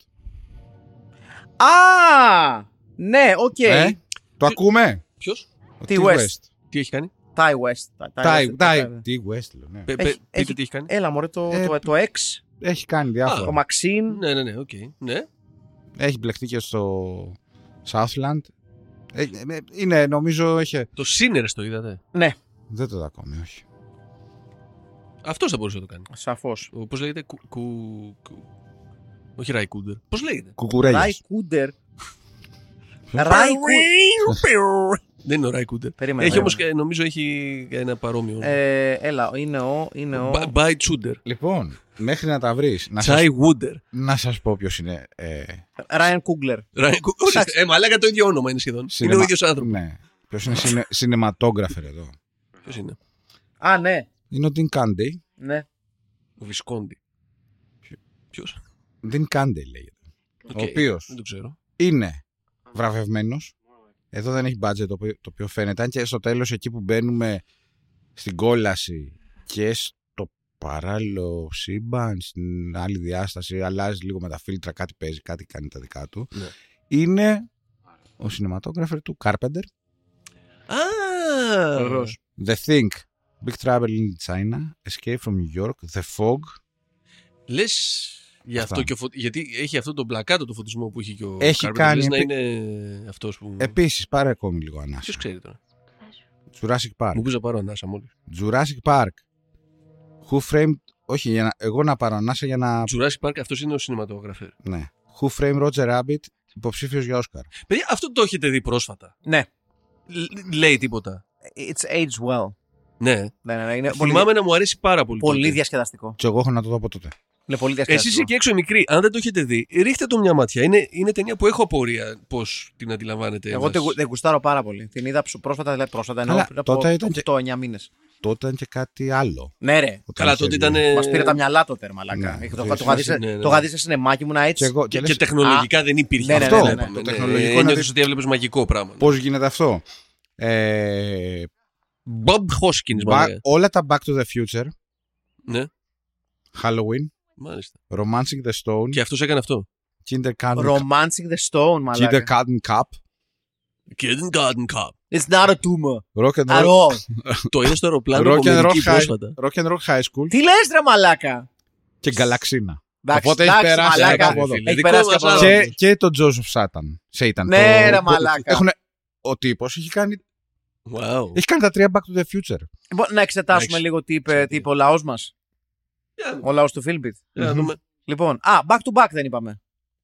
Α! Ναι, οκ. Ε, το ακούμε. Ποιο? Τη West. Τι έχει κάνει. Ty West. Ty Τη West, Ty- Τη West, λέω, ναι. Πε- πε- Έχει- Πείτε έχει- τι έχει κάνει. Έλα, μωρέ, το, Ε, το, το X, Έχει κάνει διάφορα. το Maxine. Ναι, ναι, ναι, οκ. Ναι. Έχει μπλεχτεί και στο Southland. Ε, ε, είναι, νομίζω, έχει... Το Sinners το είδατε. Ναι. Δεν το είδα ακόμη, όχι. Αυτός θα μπορούσε να το κάνει. Σαφώς. Πώς λέγεται, κου, κου, κου... όχι Ράικούντερ. Πώς λέγεται. Κουκουρέλιας. Ράικούντερ. Ράικούντερ. Δεν είναι ο Ράικούντερ. Περίμενε. Έχει όμως, νομίζω έχει ένα παρόμοιο. Ε, έλα, είναι ο. Είναι ο... Μπάι Τσούντερ. Λοιπόν, μέχρι να τα βρεις, να σας, Τσάι Βούντερ. να σας πω ποιος είναι. Ε, Ράιαν Κούγκλερ. Ε, μαλάκα το ίδιο όνομα είναι σχεδόν. Είναι σινεμα- ο ίδιος άνθρωπος. Ναι. Ποιος είναι σινε, σινεματόγραφερ εδώ. Ποιος είναι. Α, ναι. Είναι ο Dean Candy. Ναι. Ο Βισκόντι. Ποιος. Dean Candy λέγεται. Οκ, Ο οποίος δεν το ξέρω. είναι βραβευμένος. Εδώ δεν έχει budget το οποίο, το οποίο φαίνεται. Αν και στο τέλος εκεί που μπαίνουμε στην κόλαση και στο παράλληλο σύμπαν, στην άλλη διάσταση, αλλάζει λίγο με τα φίλτρα, κάτι παίζει, κάτι κάνει τα δικά του. Ναι. Είναι ο σινεματόγραφερ του Carpenter. Α, Βεβαίως. The Thing, Big Trouble in China, Escape from New York, The Fog. λες για Αυτά. αυτό και ο φω... γιατί έχει αυτό τον πλακάτο το φωτισμό που έχει και ο Έχει Carpenter, κάνει λες να επί- είναι αυτός που... Επίσης, πάρε ακόμη λίγο ανάσα. Ποιος ξέρει τώρα. Jurassic Park. Μου πεις να πάρω ανάσα μόλις. Jurassic Park. Who Framed. Όχι, για να... εγώ να πάρω ανάσα για να. Jurassic Park, αυτός είναι ο σινηματογραφέρ. Ναι. Who Framed Roger Rabbit, υποψήφιος για Όσκαρ. Παιδιά, αυτό το έχετε δει πρόσφατα. Ναι. Λ- λέει τίποτα. It's aged well. Ναι. Ναι, ναι, ναι. Είναι πολύ, Θυμάμαι να μου αρέσει πάρα πολύ. πολύ τότε. διασκεδαστικό. Και εγώ έχω να το δω από τότε. Είναι πολύ Εσείς διασκεδαστικό. εκεί έξω οι μικροί, αν δεν το έχετε δει, ρίχτε το μια ματιά. Είναι, είναι ταινία που έχω απορία πώς την αντιλαμβάνετε. Εγώ ένας. την γου- την γουστάρω πάρα πολύ. Την είδα ψου- πρόσφατα, δηλαδή πρόσφατα ενώ Αλλά πριν από τότε ήταν και- οκτώ εννιά μήνες. Τότε ήταν και κάτι άλλο. Ναι, ρε. Όταν Καλά, είχε τότε βγει. ήταν. Μας πήρε τα μυαλά τότε, ρε μαλάκα. Ναι, το, το το, είχα δει σε- ναι, ναι, το είχα δει σε σινεμάκι, ήμουνα έτσι. Και εγώ. Και, Και και λες, τεχνολογικά δεν υπήρχε. ναι, ναι, αυτό. ναι, ναι, είπαμε, ναι. Το ναι. τεχνολογικό Ε, είναι νιώθεις ότι- ότι έβλεπες μαγικό πράγμα. πώς γίνεται αυτό. Ε, Bob Hoskins, μπα- μαλάκα. όλα τα Back to the Future, Ναι, Halloween, μάλιστα. Romancing the Stone, Και αυτός έκανε αυτό. Kindergarten, Romancing the Stone, μαλάκα. Kindergarten Cup, Kindergarten Cup. It's not a tumor. Rock and At Roll, all. Το είδα στο αεροπλάνο Rock από and Roll Αμερική High, πρόσφατα. Rock and Roll High School Τι λες, ρε μαλάκα. και Galaxina. Εντάξει, Οπότε έχει εντάξει, περάσει μαλάκα. από εδώ. Έχει Δικό περάσει μας από εδώ. άνθρωπο. Και, και το Joseph Satan. Satan. Ναι, το, ρε το- μαλάκα. Έχουνε, ο τύπος έχει κάνει, Wow. έχει κάνει τα τρία Back to the Future. Λοιπόν, να εξετάσουμε Εντάξει. λίγο τι είπε, τι είπε ο λαός μας. Για Ο λαός του Filmbit. να δούμε. Λοιπόν, α, back to back δεν είπαμε.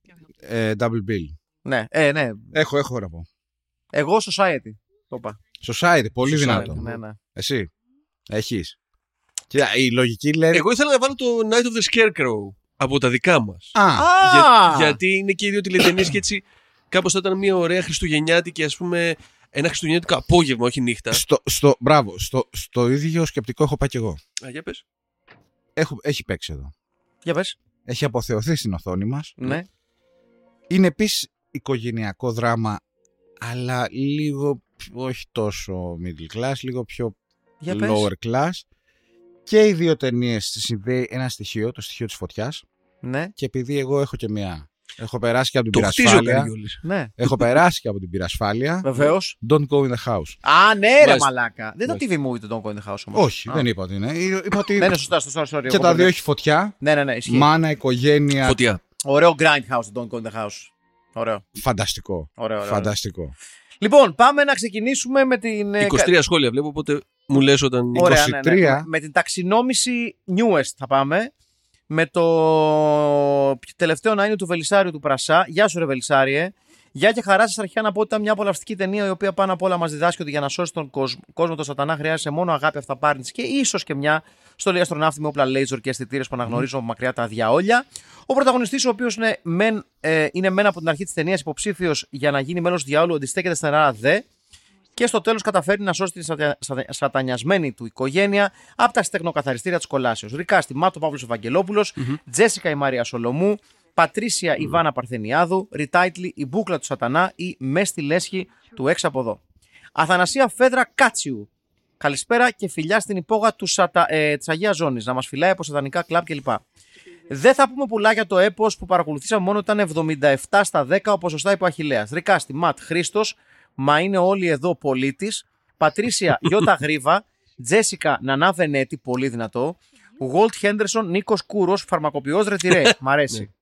Ε, double bill. Ναι, ε, ναι. Έχω, έχω να πω. Εγώ Society. Το είπα. Society, πολύ Society, δυνατό. Ναι, ναι. Εσύ, έχεις. Κοίτα, η λογική λέει... Εγώ ήθελα να βάλω το Night of the Scarecrow από τα δικά μας. Α, Α! Για- γιατί είναι και οι δύο τηλετενίες και έτσι κάπως θα ήταν μια ωραία χριστουγεννιάτικη, ας πούμε, ένα χριστουγεννιάτικο απόγευμα, όχι νύχτα. στο, στο, μπράβο, στο, στο ίδιο σκεπτικό έχω πάει κι εγώ. Α, για πες. Έχω, έχει παίξει εδώ. Για πες. Έχει αποθεωθεί στην οθόνη μας. Ναι. Είναι επίσης οικογενειακό δράμα, αλλά λίγο πιο- όχι τόσο middle class, λίγο πιο Για πες. lower class. Και οι δύο ταινίες τις συνδέει ένα στοιχείο, το στοιχείο της φωτιάς. Ναι. Και επειδή εγώ έχω και μία. Έχω περάσει και από την Το χτίζει ο πυρασφάλεια. Καριόλης. Ναι. Έχω περάσει και από την πυρασφάλεια. Βεβαίως. Don't go in the house. Α, ναι, ρε Μάλιστα. μαλάκα. Δεν ήταν τι βι movie το Don't Go in the House όμως. Όχι, Α. δεν είπα ότι είναι. Είπα ότι Ναι, ναι, σωστά, σωστά, sorry. και εγώ τα δύο μπερδεύτηκα. έχει φωτιά. Ναι, ναι, ναι, ισχύει. Μάνα, οικογένεια. Φωτιά. Ωραίο Grindhouse το Don't Go in the House. Ωραίο. Φανταστικό. Ωραίο, ωραίο. Φανταστικό. Λοιπόν, πάμε να ξεκινήσουμε με την. ε, είκοσι τρία σχόλια βλέπω, οπότε μου λες όταν... Ωραία, είκοσι ναι, τρία. ναι. Με την ταξινόμηση newest θα πάμε. Με το τελευταίο να είναι του Βελισσάριου του Πρασά. Γεια σου, ρε Βελισσάριε. Γεια και χαρά σας, αρχικά να πω ότι ήταν μια απολαυστική ταινία η οποία πάνω απ' όλα μας διδάσκει ότι για να σώσει τον κόσμο, κόσμο τον Σατανά χρειάζεται μόνο αγάπη, αυταπάρνηση και ίσως και μια στολή αστροναύτη με όπλα λέιζορ και αισθητήρες που αναγνωρίζουν από μακριά τα διαόλια. Ο πρωταγωνιστής, ο οποίος είναι μεν, ε, είναι μεν από την αρχή της ταινίας υποψήφιος για να γίνει μέλος του διαόλου, αντιστέκεται στεναρά δε. Και στο τέλος καταφέρει να σώσει τη σατα... σατα... σατανιασμένη του οικογένεια από τα στεγνοκαθαριστήρια της κολάσεως. Ρικάστη Μάτο Παύλος Ευαγγελόπουλος, Τζέσικα η Μαρία Σολομού, Πατρίσια Ιβάνα Παρθενιάδου, Ριτάιτλι η Μπούκλα του Σατανά ή Μες στη Λέσχη του Έξω από εδώ. Αθανασία Φέδρα Κάτσιου. Καλησπέρα και φιλιά στην υπόγα του Σατα... ε, της Αγίας Ζώνης. Να μας φυλάει από σατανικά κλαμπ κλπ. Δεν θα πούμε πολλά για το έπος που παρακολουθήσαμε, μόνο ήταν εβδομήντα επτά στα δέκα, όπως σωστά είπε ο Αχιλλέας. Ρικάστη Ματ Χρήστος. Μα είναι όλοι εδώ πολίτης. Πατρίσια Γιώτα Γρίβα. Τζέσικα Νανά Βενέτη, πολύ δυνατό. Γουόλτ Χέντερσον, Νίκος Κούρος, φαρμακοποιός ρετυρέ. Μ' αρέσει.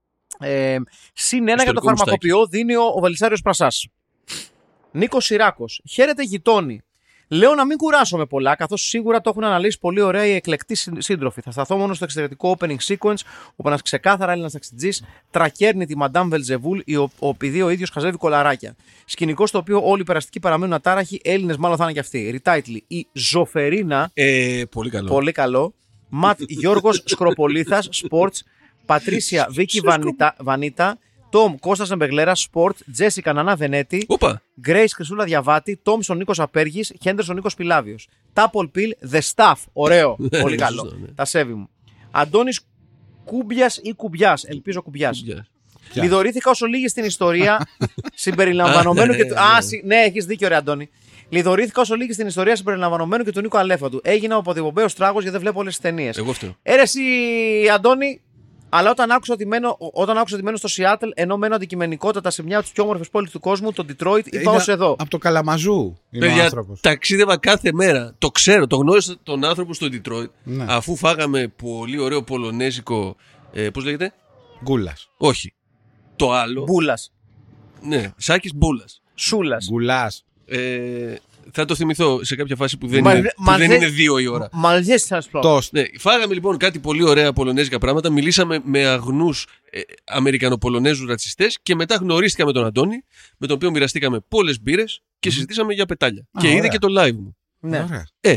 ε, συν ένα για το Ιστορικό φαρμακοποιό δίνει ο, ο Βελισσάριος Πρασάς. Νίκος Σιράκος. Χαίρετε γειτόνι. Λέω να μην κουράσω με πολλά, καθώς σίγουρα το έχουν αναλύσει πολύ ωραία οι εκλεκτοί σύντροφοι. Θα σταθώ μόνο στο εξαιρετικό opening sequence, όπου ένας ξεκάθαρα Έλληνας ταξιτζής τρακέρνει τη Madame Velzevul, επειδή ο ίδιος χαζεύει κολαράκια. Σκηνικό στο οποίο όλοι οι περαστικοί παραμένουν ατάραχοι, Έλληνες μάλλον θα είναι και αυτοί. Retitle, η Ζωφερίνα. Ε, πολύ καλό. Πολύ καλό. Ματ Γιώργος Σκροπολίθας, Sports. Πατρίσια Βίκη Βανίτα. Τόμ Κώστας Εμπεγλέρα, Sport, Τζέσικα Νανά Βενέτη, Γκρέις Χρυσούλα Διαβάτη, Τόμσον Νίκος Απέργης, Χέντερσον Νίκος Πιλάβιος. Τάπολ Πιλ, The Staff, ωραίο, πολύ καλό. Τα σέβη μου. Αντώνης Κούμπιας ή Κουμπιάς, ελπίζω Κουμπιάς. Λιδωρήθηκα όσο λίγη στην ιστορία συμπεριλαμβανομένου και του. Α, ναι, έχεις δίκιο, ρε Αντώνη. Λιδωρήθηκα όσο λίγη στην ιστορία συμπεριλαμβανομένου και του Νίκο Αλέφαντου. Έγινα ο αποδιοπομπαίος τράγος γιατί δεν βλέπω όλες τις ταινίες. Εγώ φταίω. Έρεση, Αντώνη. Αλλά όταν άκουσα ότι μένω, όταν άκουσα ότι μένω στο Σιάτλ, ενώ μένω αντικειμενικότατα σε μια από τις πιο όμορφες πόλεις του κόσμου, το Detroit, είπα ως εδώ. Από το Καλαμαζού είναι Παιδιά, ο άνθρωπος. ταξίδευα κάθε μέρα. Το ξέρω, το γνώρισα τον άνθρωπο στο Detroit. Ναι. Αφού φάγαμε πολύ ωραίο πολωνέζικο. Ε, πώς λέγεται? Γκούλας. Όχι. Το άλλο. Μπούλας. Ναι, Σάκης Μπούλας. Σούλας. Γκουλάς. Ε, θα το θυμηθώ σε κάποια φάση που δεν, Μα- είναι, που μα δεν δεν- είναι δύο η ώρα. Μαλιές σας πω. Τόστ. Ναι, φάγαμε λοιπόν κάτι πολύ ωραία πολωνέζικα πράγματα. Μιλήσαμε με αγνούς ε, Αμερικανοπολωνέζους ρατσιστές και μετά γνωρίστηκα με τον Αντώνη, με τον οποίο μοιραστήκαμε πολλές μπύρες και συζητήσαμε για πετάλια. Α, και είδε ωραία. και το live μου. Ναι. Ωραία. Ε,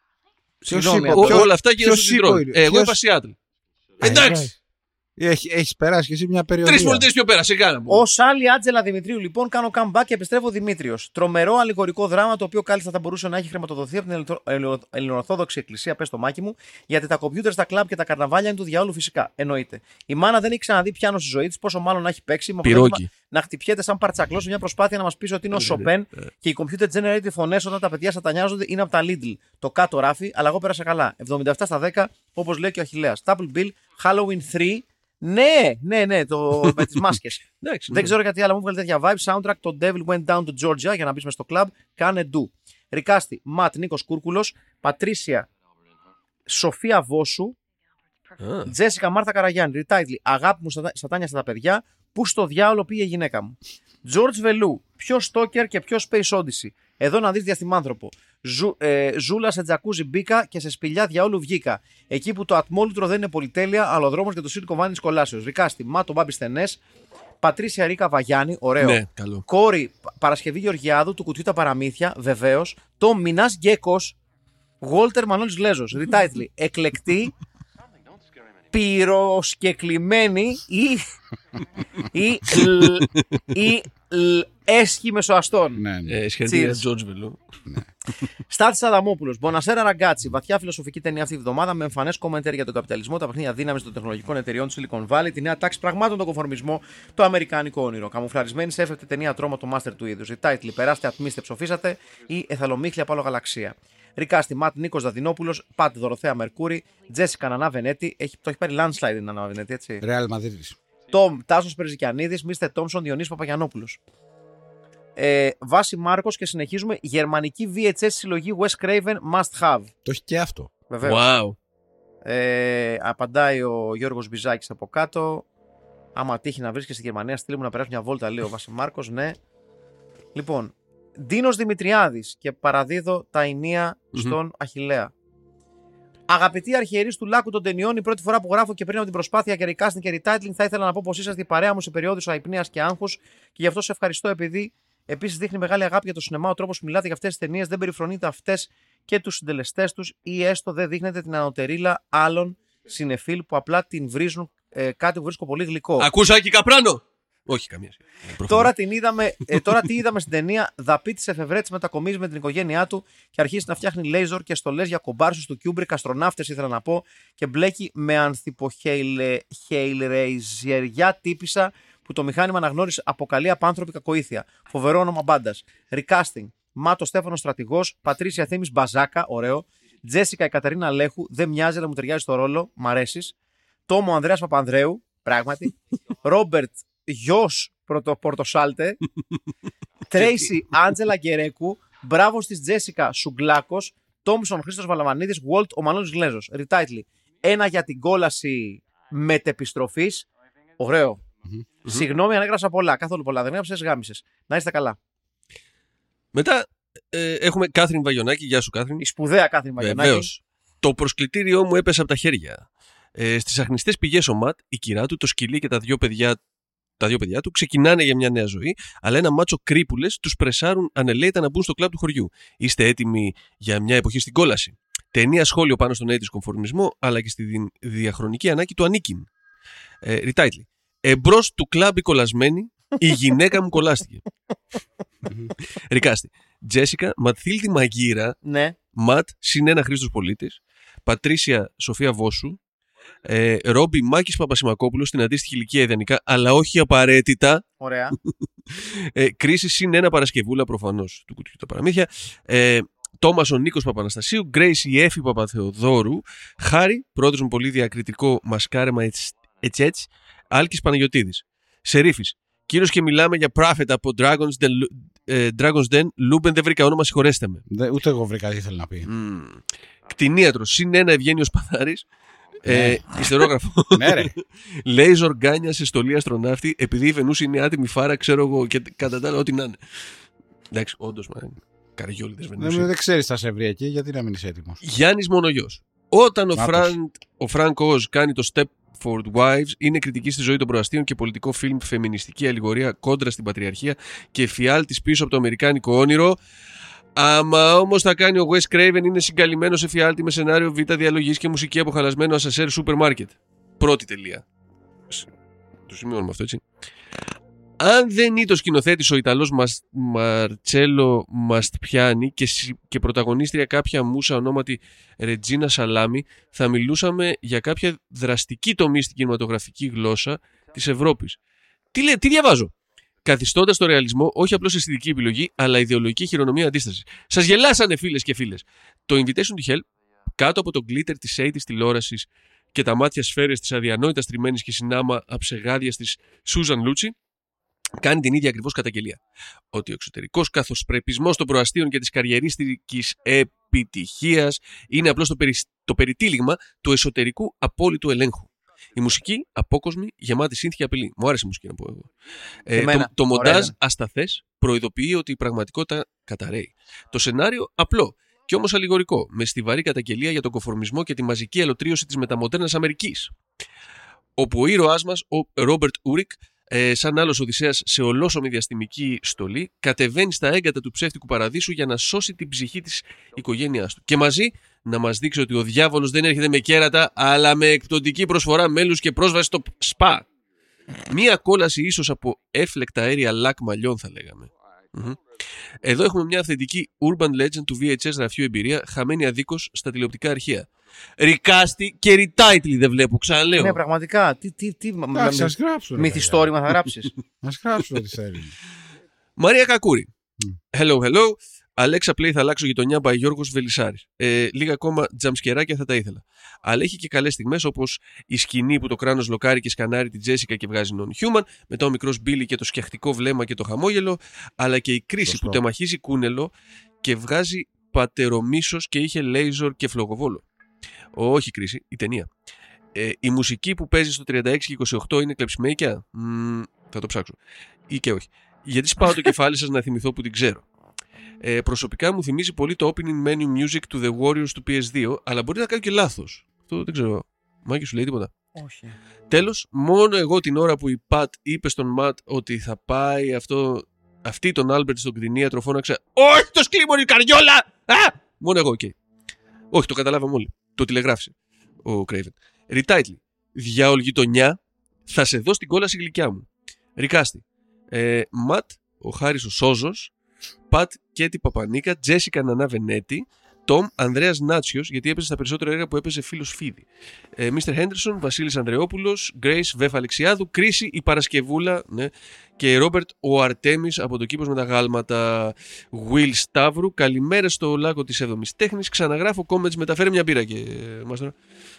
Ποιος Συγγνώμη, είπε- ο- ποιος- όλα αυτά γίνανε ποιος στο είπε Detroit. ο- Ε, εγώ ποιος- είπα Seattle. Α, Εντάξει. Έχει, έχεις περάσει και εσύ μια περιοδία. Τρεις πολιτείες πιο πέρα, σε κάνα μου. Ω άλλη Άτζελα Δημητρίου, λοιπόν, κάνω comeback και επιστρέφω Δημήτριος. Τρομερό αλληγορικό δράμα, το οποίο κάλλιστα θα μπορούσε να έχει χρηματοδοθεί από την Ελληνο- Ελληνο- Ελληνοορθόδοξη Εκκλησία, πες το μάκι μου, γιατί τα κομπιούτερ στα κλαμπ και τα καρναβάλια είναι του διαόλου φυσικά. Εννοείται. Η μάνα δεν έχει ξαναδεί πιάνο στη ζωή τη, πόσο μάλλον να έχει παίξει. Με Πυρόκι. αποτέλεσμα να χτυπιέται σαν παρτσακλό σε μια προσπάθεια να μα πει ότι είναι ο Σοπέν και οι computer generated φωνές όταν τα παιδιά σατανιάζονται είναι από τα Lidl. Το κάτω ράφι, αλλά εγώ πέρασα καλά. εβδομήντα επτά στα δέκα, όπως λέει και ο Αχιλλέας. Double Bill, Halloween τρία. Ναι, ναι, ναι, το, με τις μάσκες. Εντάξει, Δεν ναι. ξέρω γιατί, αλλά μου βγάλε τέτοια vibe. Soundtrack, το Devil Went Down to Georgia, για να μπει μες στο club. Κάνε ντου. Ρικάστη, Ματ Νίκος Κούρκουλος, Πατρίσια Σοφία Βόσου, Α, Τζέσικα Μάρθα Καραγιάννη. Retitle, αγάπη μου στα, σατάνια στα παιδιά, πού στο διάολο πήγε η γυναίκα μου. George Βελού, πιο Stalker και πιο Space Odyssey. Εδώ να δεις διαστημάνθρωπο. Ζου, ε, ζούλα σε τζακούζι μπήκα και σε σπηλιά διαόλου βγήκα. Εκεί που το ατμόλουτρο δεν είναι πολυτέλεια, αλλά ο δρόμος και το Silicon Valley της κολάσεως. Ρικάστη, Μάτο Μπάμπη Στενές, Πατρίσια Ρίκα Βαγιάννη, ωραίο. ναι, καλό. Κόρη Παρασκευή Γεωργιάδου, του κουτιού τα παραμύθια, βεβαίως. Το Μινάς Γκέκος, Γόλτερ Μανώλης Γλέζος. Retitle, εκλεκτή, πυροσκεκλημένη ή, ή, λ- ή λ- έσχη μεσοαστών. Ναι, ναι. Ε, Συγχαρητήρια, Cheers. George Βελού. Στάθης Αδαμόπουλος, Μπονασέρα Ραγκάτσι, βαθιά φιλοσοφική ταινία αυτή τη βδομάδα με εμφανές κομμεντέρ για τον καπιταλισμό, τα παιχνίδια δύναμης των τεχνολογικών εταιριών του Silicon Valley, τη νέα τάξη πραγμάτων, τον κονφορμισμό, το αμερικάνικο όνειρο. Καμουφλαρισμένη σε έφευτη ταινία τρόμο το master του είδους. Retitle, περάστε, ατμίστε, ψοφίσατε ή εθαλομίχλια από άλλο γαλαξία. Ρικάστη, Ματ Νίκος Δαδινόπουλος, Πατ Δωροθέα Μερκούρη, Τζέσικα Νανά Βενέτη, έχει, το έχει πάρει landslide η Νανά Βενέτη, έτσι. Real Madrid. Τόμ Τάσος Περζικιανίδης, Μίστερ Τόμσον, Διονύσης Παπαγιανόπουλος. Ε, Βάση Μάρκος και συνεχίζουμε. Γερμανική βι έιτς ες συλλογή Wes Craven Must Have. Το έχει και αυτό. Βεβαίως. Wow. Ε, απαντάει ο Γιώργος Μπιζάκης από κάτω. Άμα τύχει να βρίσκεσαι στη Γερμανία, στείλ μου να περάσει μια βόλτα, λέει ο Βάση Μάρκος. Ναι. Λοιπόν, Ντίνος Δημητριάδης και παραδίδω τα ενία στον Αχιλλέα. Αγαπητοί αρχιερείς του Λάκου των ταινιών, η πρώτη φορά που γράφω και πριν από την προσπάθεια και recasting και retitling, θα ήθελα να πω πως είσαστε η παρέα μου σε περιόδους αϊπνίας και άγχους και γι' αυτό σε ευχαριστώ, επειδή επίσης δείχνει μεγάλη αγάπη για το σινεμά. Ο τρόπος που μιλάτε για αυτές τις ταινίες δεν περιφρονείτε αυτές και τους συντελεστές τους ή έστω δεν δείχνετε την ανωτερίλα άλλων συνεφίλ που απλά την βρίζουν, ε, κάτι που βρίσκω πολύ γλυκό. Ακούσακι Καπράνο! Όχι, καμία σχέση. Τώρα, την είδαμε, ε, τώρα τι είδαμε στην ταινία, δαπεί της εφευρέτης μετακομίζει με την οικογένειά του και αρχίζει να φτιάχνει λέιζορ και στολές για κομπάρσους του Κιούμπρικ, αστροναύτες ήθελα να πω, και μπλέκει με ανθιποχέιλρεϊζεριά τύπισσα που το μηχάνημα αναγνώρισε αποκαλεί απάνθρωπη κακοήθεια. Φοβερό όνομα μπάντας. Recasting. Μάτο Στέφανο Στρατηγός, Πατρίσια Θήμης Μπαζάκα, ωραίο. Τζέσικα η Καταρίνα Λέχου, δεν μοιάζει αλλά μου ταιριάζει στο ρόλο, μ' αρέσει. Τόμο Ανδρέας Παπανδρέου, πράγματι. Ρόμπερτ Γιος Πορτοσάλτε. Τρέισι Άντζελα Γκερέκου. Μπράβο στις Τζέσικα Σουγκλάκος. Τόμσον Χρήστος Βαλαμανίδης. Γουόλτ ο Μανώλης Γλέζος. Retitle. Ένα για την κόλαση μετεπιστροφής. Ωραίο. Συγγνώμη αν έγραψα πολλά. Καθόλου πολλά. Δεν έγραψες, γάμισες. Να είστε καλά. Μετά ε, έχουμε Κάθριν Βαγιονάκη. Γεια σου, Κάθριν. Η σπουδαία Κάθριν Βαγιονάκη. Βεβαίως. Το προσκλητήριό μου έπεσε από τα χέρια. Ε, στις αχνηστές πηγές ο Ματ, η κυρά του, το σκυλί και τα δύο παιδιά, τα δύο παιδιά του ξεκινάνε για μια νέα ζωή, αλλά ένα μάτσο κρύπουλες τους πρεσάρουν ανελαίητα να μπουν στο κλαμπ του χωριού. Είστε έτοιμοι για μια εποχή στην κόλαση? Ταινία σχόλιο πάνω στον αίτη κομφορμισμό, αλλά και στη διαχρονική ανάγκη του ανήκειν. Ε, Retitle. Εμπρός του κλαμπ η κολλασμένη, η γυναίκα μου κολλάστηκε. Ρικάστη. Τζέσικα, Ματθίλτη Μαγείρα, Ναι. Ματ, συν ένα Χρήστος Πολίτης, Πατρίσια Σοφία Βόσου, ε, Ρόμπι Μάκης Παπασημακόπουλος στην αντίστοιχη ηλικία ιδανικά, αλλά όχι απαραίτητα. Ωραία. Ε, κρίση συν ένα Παρασκευούλα προφανώς του κουτιού τα παραμύθια. Ε, Τόμας ο Νίκος Παπαναστασίου, Γκρέις η Έφη Παπαθεοδόρου, Χάρη, πρόεδρος με πολύ διακριτικό μασκάρεμα έτσι έτσι, Άλκης Παναγιωτίδης. Σερίφης, κύριος και μιλάμε για Prophet από Dragon's Den, ε, Dragon's Den, Λούμπεν δεν βρήκα όνομα, συγχωρέστε με. Δε, ούτε εγώ βρήκα τι ήθελε να πει. Mm. Κτηνίατρος, συν ένα Ευγένιος Παθάρης. Ε, ιστερόγραφο. Ναι, ρε. Λέιζορ γκάνια σε στολή αστροναύτη, επειδή η Βενούση είναι άτιμη φάρα, ξέρω εγώ και κατά τα άλλα, ό,τι να είναι. Εντάξει, όντως, μα καριόλιδες Βενούση. Δεν, δεν ξέρεις θα σε βρει εκεί, γιατί να μην είσαι έτοιμος. Γιάννης Μονογιός. Όταν ο, Μάτος. Φραν, ο Φρανκ Οζ κάνει το Stepford Wives, είναι κριτική στη ζωή των προαστίων και πολιτικό φιλμ, φεμινιστική αλληγορία κόντρα στην πατριαρχία και φιάλτης πίσω από το αμερικάνικο όνειρο. Άμα όμως θα κάνει ο Wes Craven, είναι συγκαλυμμένο σε φιάλτη με σενάριο β' διαλογής και μουσική από χαλασμένο ασασέρ σούπερ μάρκετ. Πρώτη τελεία. Το σημειώνουμε αυτό, έτσι. Αν δεν είναι το σκηνοθέτης ο Ιταλός Μας, Μαρτσέλο Μαστπιάνι και, και πρωταγωνίστρια κάποια μούσα ονόματι Ρετζίνα Σαλάμι, θα μιλούσαμε για κάποια δραστική τομή στην κινηματογραφική γλώσσα της Ευρώπης. Τι, λέ, τι διαβάζω? Καθιστώντας το ρεαλισμό όχι απλώς αισθητική επιλογή, αλλά ιδεολογική χειρονομία αντίσταση. Σας γελάσανε, φίλες και φίλες. Το Invitation to Hell, κάτω από το glitter της ογδόντα τηλεόρασης και τα μάτια σφαίρες της αδιανόητα τριμμένης και συνάμα αψεγάδιας της Σούζαν Λούτσι, κάνει την ίδια ακριβώς καταγγελία. Ότι ο εξωτερικός καθοσπρεπισμός των προαστίων και της καριερίστικης επιτυχίας είναι απλώς το, περι... το περιτύλιγμα του εσωτερικού απόλυτου ελέγχου. Η μουσική απόκοσμη, γεμάτη σύνθηκη απειλή. Μου άρεσε η μουσική να πω εγώ. Ε, το το μοντάζ ασταθές προειδοποιεί ότι η πραγματικότητα καταραίει. Το σενάριο απλό και όμως αλληγορικό, με στιβαρή καταγγελία για τον κονφορμισμό και τη μαζική αλωτρίωση της μεταμοντέρνας Αμερικής. Όπου ο ήρωάς μας, ο Ρόμπερτ Ούρικ, ε, σαν άλλος Οδυσσέας σε ολόσωμη διαστημική στολή, κατεβαίνει στα έγκατα του ψεύτικου παραδείσου για να σώσει την ψυχή της οικογένειάς του. Και μαζί να μας δείξει ότι ο διάβολος δεν έρχεται με κέρατα, αλλά με εκπτωτική προσφορά μέλους και πρόσβαση στο σπα. Μία κόλαση ίσως από έφλεκτα αέρια λακ μαλλιών, θα λέγαμε. Mm-hmm. Εδώ έχουμε μια αυθεντική urban legend του βι έιτς ες γραφείου εμπειρία, χαμένη αδίκως στα τηλεοπτικά αρχεία. Ρικάστη και ριτάιτλι δεν βλέπω, ξαναλέω. Ναι, πραγματικά. Τι, τι, τι Εντάξει, ας γράψουν. μυθιστόρημα θα γράψεις? Ας γράψουν ό,τι θέλουν. Μαρία Κακούρη. Mm. Hello, hello. Αλέξα Play θα αλλάξω γειτονιά by Γιώργος Βελισσάρης. Ε, λίγα ακόμα τζαμσκεράκια θα τα ήθελα. Αλλά έχει και καλές στιγμές όπως η σκηνή που το κράνος λοκάρει και σκανάρει την Τζέσικα και βγάζει non-human, μετά ο μικρός Μπίλι και το σκιαχτικό βλέμμα και το χαμόγελο, αλλά και η κρίση Σωστό. που τεμαχίζει κούνελο και βγάζει πατερομίσος και είχε λέιζορ και φλογοβόλο. Όχι κρίση, η ταινία. Ε, η μουσική που παίζει στο τριάντα έξι και είκοσι οκτώ είναι κλεψιμέικια. Mm, θα το ψάξω. Ή και όχι. Γιατί σπάω το κεφάλι σας να θυμηθώ που την ξέρω. Ε, προσωπικά μου θυμίζει πολύ το opening menu music του The Warriors του πι ες δύο, αλλά μπορεί να κάνω και λάθος. Αυτό δεν ξέρω. Μάκη, σου λέει τίποτα? Όχι. Τέλος, μόνο εγώ την ώρα που η Πατ είπε στον Ματ ότι θα πάει αυτό, αυτή τον Άλμπερτ στον κτηνίατρο, φώναξα «Όχι το σκλήμονι καριόλα!» Α! Μόνο εγώ, οκ. Okay. Όχι, το καταλάβαμε όλοι. Το τηλεγράφησε ο Craven. Ριτάιτλι. Διαολγειτονιά, θα σε δω στην κόλαση γλυκιά μου. Ρικάστη. Ε, Ματ, ο Χάρης ο Σόζος, Πατ Κέτι Παπανίκα, Τζέσικα Νανά Βενέτη, Τόμ Ανδρέας Νάτσιος, γιατί έπαιζε στα περισσότερα έργα που έπαιζε φίλος Φίδη. Ε, Μίστερ Χέντερσον, Βασίλης Ανδρεόπουλος, Γκρέις Βέφ Αλεξιάδου, Κρίση η Παρασκευούλα, ναι, και Ρόμπερτ ο Αρτέμις από το Κήπος με τα γάλματα. Will Σταύρου, καλημέρα στο Λάκκο της έβδομης Τέχνης. Ξαναγράφω comments, μεταφέρε μια μπύρα και μάστορα.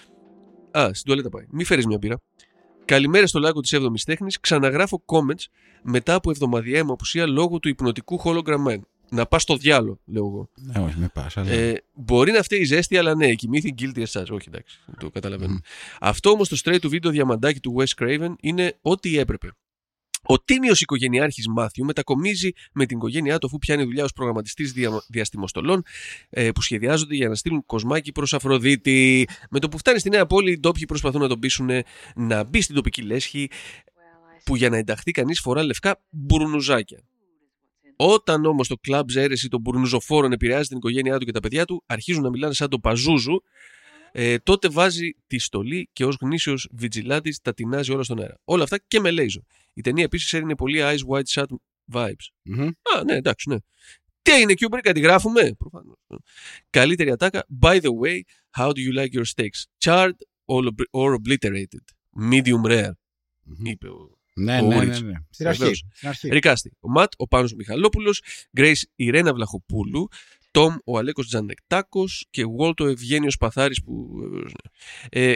Α, στην τουαλέτα πάει. Μη φέρεις μια μπύρα. Καλημέρα στο Λάκκο της έβδομης Τέχνης. Ξαναγράφω comments μετά από εβδομαδιαία μου απουσία λόγω του υπνοτικού hologram. Να πας στο διάλο, λέω εγώ. Ναι, όχι, με πας. Αλλά... Ε, μπορεί να φταίει η ζέστη, αλλά ναι, κοιμήθη guilty as charged. Όχι, εντάξει, το καταλαβαίνω. Mm. Αυτό όμως το straight to video διαμαντάκι του Wes Craven είναι ό,τι έπρεπε. Ο τίμιος οικογενειάρχης Μάθιου μετακομίζει με την οικογένειά του αφού πιάνει δουλειά ως προγραμματιστής δια... διαστημοστολών ε, που σχεδιάζονται για να στείλουν κοσμάκι προς Αφροδίτη. Με το που φτάνει στη νέα πόλη, οι ντόπιοι προσπαθούν να τον πείσουν να μπει στην τοπική λέσχη, που για να ενταχθεί κανείς φορά λευκά μπουρνουζάκια. Όταν όμως το κλαμπ αίρεση των μπουρνουζοφόρων επηρεάζει την οικογένειά του και τα παιδιά του, αρχίζουν να μιλάνε σαν τον Παζούζου. Ε, τότε βάζει τη στολή και ως γνήσιος βιτζιλάτης τα τεινάζει όλα στον αέρα. Όλα αυτά και με λέιζο. Η ταινία επίσης έδινε πολύ Eyes Wide Shut vibes. Mm-hmm. Α, ναι, εντάξει, ναι. Τι έγινε, Kubrick, αντιγράφουμε. Προφανώς. Καλύτερη ατάκα. By the way, how do you like your steaks? Charred or obliterated? Medium rare. Mm-hmm. Είπε ο. Ναι, ο ναι, Ρίτς. ναι, ναι. Στην αρχή. Στην αρχή. Ρικάστη. Ο Ματ, ο Πάνος Μιχαλόπουλος, Grace Ιρένα Βλαχοπούλου, Τόμ, ο Αλέκος Τζανεκτάκος και Walt, ο Ευγένιος Παθάρης που. Ε,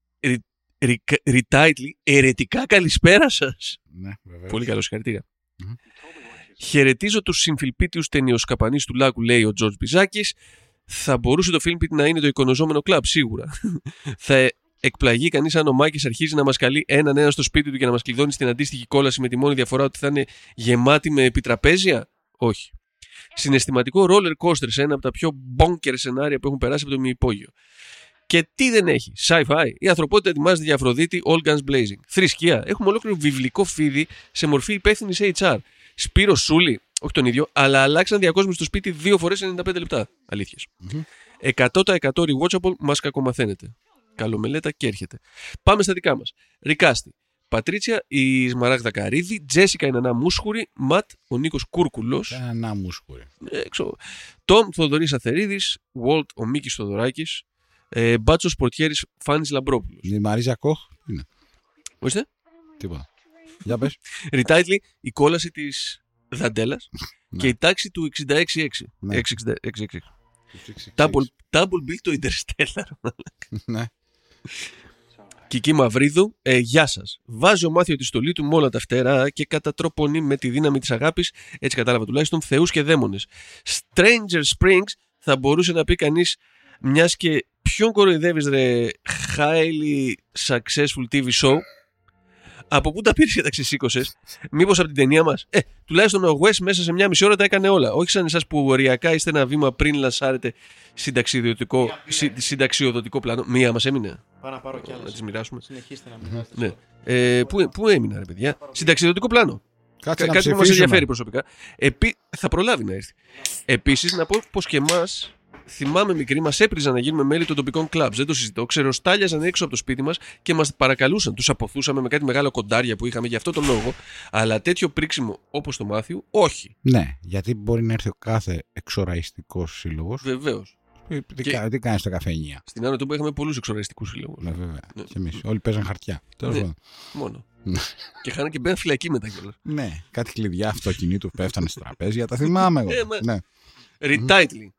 Ριτάιτλι, ερετικά καλησπέρα σας. Ναι, βεβαίως. Πολύ καλό, συγχαρητήρια. Mm-hmm. Χαιρετίζω τους συμφιλπίτιους ταινιοσκαπανείς του Λάκου, λέει ο Τζορτζ Μπιζάκης. Θα μπορούσε το Filmpit να είναι το εικονοζόμενο κλαμπ, σίγουρα. Θα εκπλαγεί κανείς αν ο Μάκης αρχίζει να μας καλεί έναν ένα στο σπίτι του και να μας κλειδώνει στην αντίστοιχη κόλαση, με τη μόνη διαφορά ότι θα είναι γεμάτη με επιτραπέζια. Όχι. Συναισθηματικό roller coaster σε ένα από τα πιο bonker σενάρια που έχουν περάσει από το μυϊπόγειο. Και τι δεν έχει? Sci-fi. Η ανθρωπότητα ετοιμάζεται για Αφροδίτη, all guns blazing. Θρησκεία. Έχουμε ολόκληρο βιβλικό φίδι σε μορφή υπεύθυνη έιτς αρ. Σπύρο Σούλη, όχι τον ίδιο, αλλά αλλάξαν διακόσμηση στο σπίτι δύο φορές ενενήντα πέντε λεπτά. Αλήθειες. Mm-hmm. εκατό τοις εκατό rewatchable, μας κακομαθαίνετε. Καλομελέτα και έρχεται. Πάμε στα δικά μας. Ρικάστη. Πατρίτσια η Σμαράγδα Καρύδη, Τζέσικα η Νανά Μούσχουρη, Ματ ο Νίκος Κούρκουλος. Νανά Μούσχουρη. Έξω. Τόμ Θοδωρής Αθερίδης, Walt ο Μίκης Θοδωράκης, ε, Μπάτσος Πορτιέρης Φάνης Λαμπρόπουλος. Η Μαρίζα Κοχ. Είναι. Ορίστε. Τίποτα. Για πες. Ριτάιτλι, η κόλαση της Δαντέλας και η τάξη του εξήντα έξι έξι. Ναι. έξι έξι έξι. Double, double bill το Interstellar. Ναι. Κική Μαυρίδου, ε, γεια σας. Βάζει ο Μάθιο τη στολή του με όλα τα φτερά και κατατροπονεί με τη δύναμη της αγάπης, έτσι κατάλαβα τουλάχιστον, θεούς και δαίμονες. Stranger Springs θα μπορούσε να πει κανείς, μιας και ποιον κοροϊδεύεις ρε highly successful τι βι show. Από πού τα πήρες και τα ξεσήκωσες? Μήπως από την ταινία μας? Ε, τουλάχιστον ο Wes μέσα σε μια μισή ώρα τα έκανε όλα. Όχι σαν εσάς που οριακά είστε ένα βήμα πριν λανσάρετε συνταξιοδοτικό, συ, συνταξιοδοτικό πλάνο. Μία μας έμεινε. Πάω να πάρω κι άλλες. Να τις μοιράσουμε. Συνεχίστε να μοιράσετε. Ναι. Ε, πού, πού έμεινα ρε παιδιά? Συνταξιοδοτικό πλάνο. Κάτσε να Κάτι που μας ψηφίσουμε. ενδιαφέρει προσωπικά. Επί... Θα προλάβει να έρθει. Επίσης να πω πως και εμάς, θυμάμαι μικροί, μας έπριζαν να γίνουμε μέλη των τοπικών κλαμπς. Δεν το συζητώ. Ξεροστάλιαζαν έξω από το σπίτι μας και μας παρακαλούσαν. Τους αποθούσαμε με κάτι μεγάλο κοντάρια που είχαμε για αυτό τον λόγο. Αλλά τέτοιο πρίξιμο όπως το Μάθιου, όχι. Ναι, γιατί μπορεί να έρθει ο κάθε εξοραϊστικός σύλλογος. Βεβαίως. Τι, Και- κα- τι κάνει στο καφενεία. Στην Άνω Τούμπα είχαμε πολλούς εξοραϊστικούς συλλόγους. Ναι, βέβαια. Ναι. Και εμείς. Όλοι παίζαν χαρτιά. Τέλος Ναι. πάντων. Μόνο. Ναι. Και χάνε και μπαίνουν φυλακή μετά κιόλας. Ναι, κάτι κλειδιά αυτοκινήτου πέφτανε στο τραπέζια. Τα θυμάμαι εγώ. Ε, μα- Ναι, Ριτάιτλι.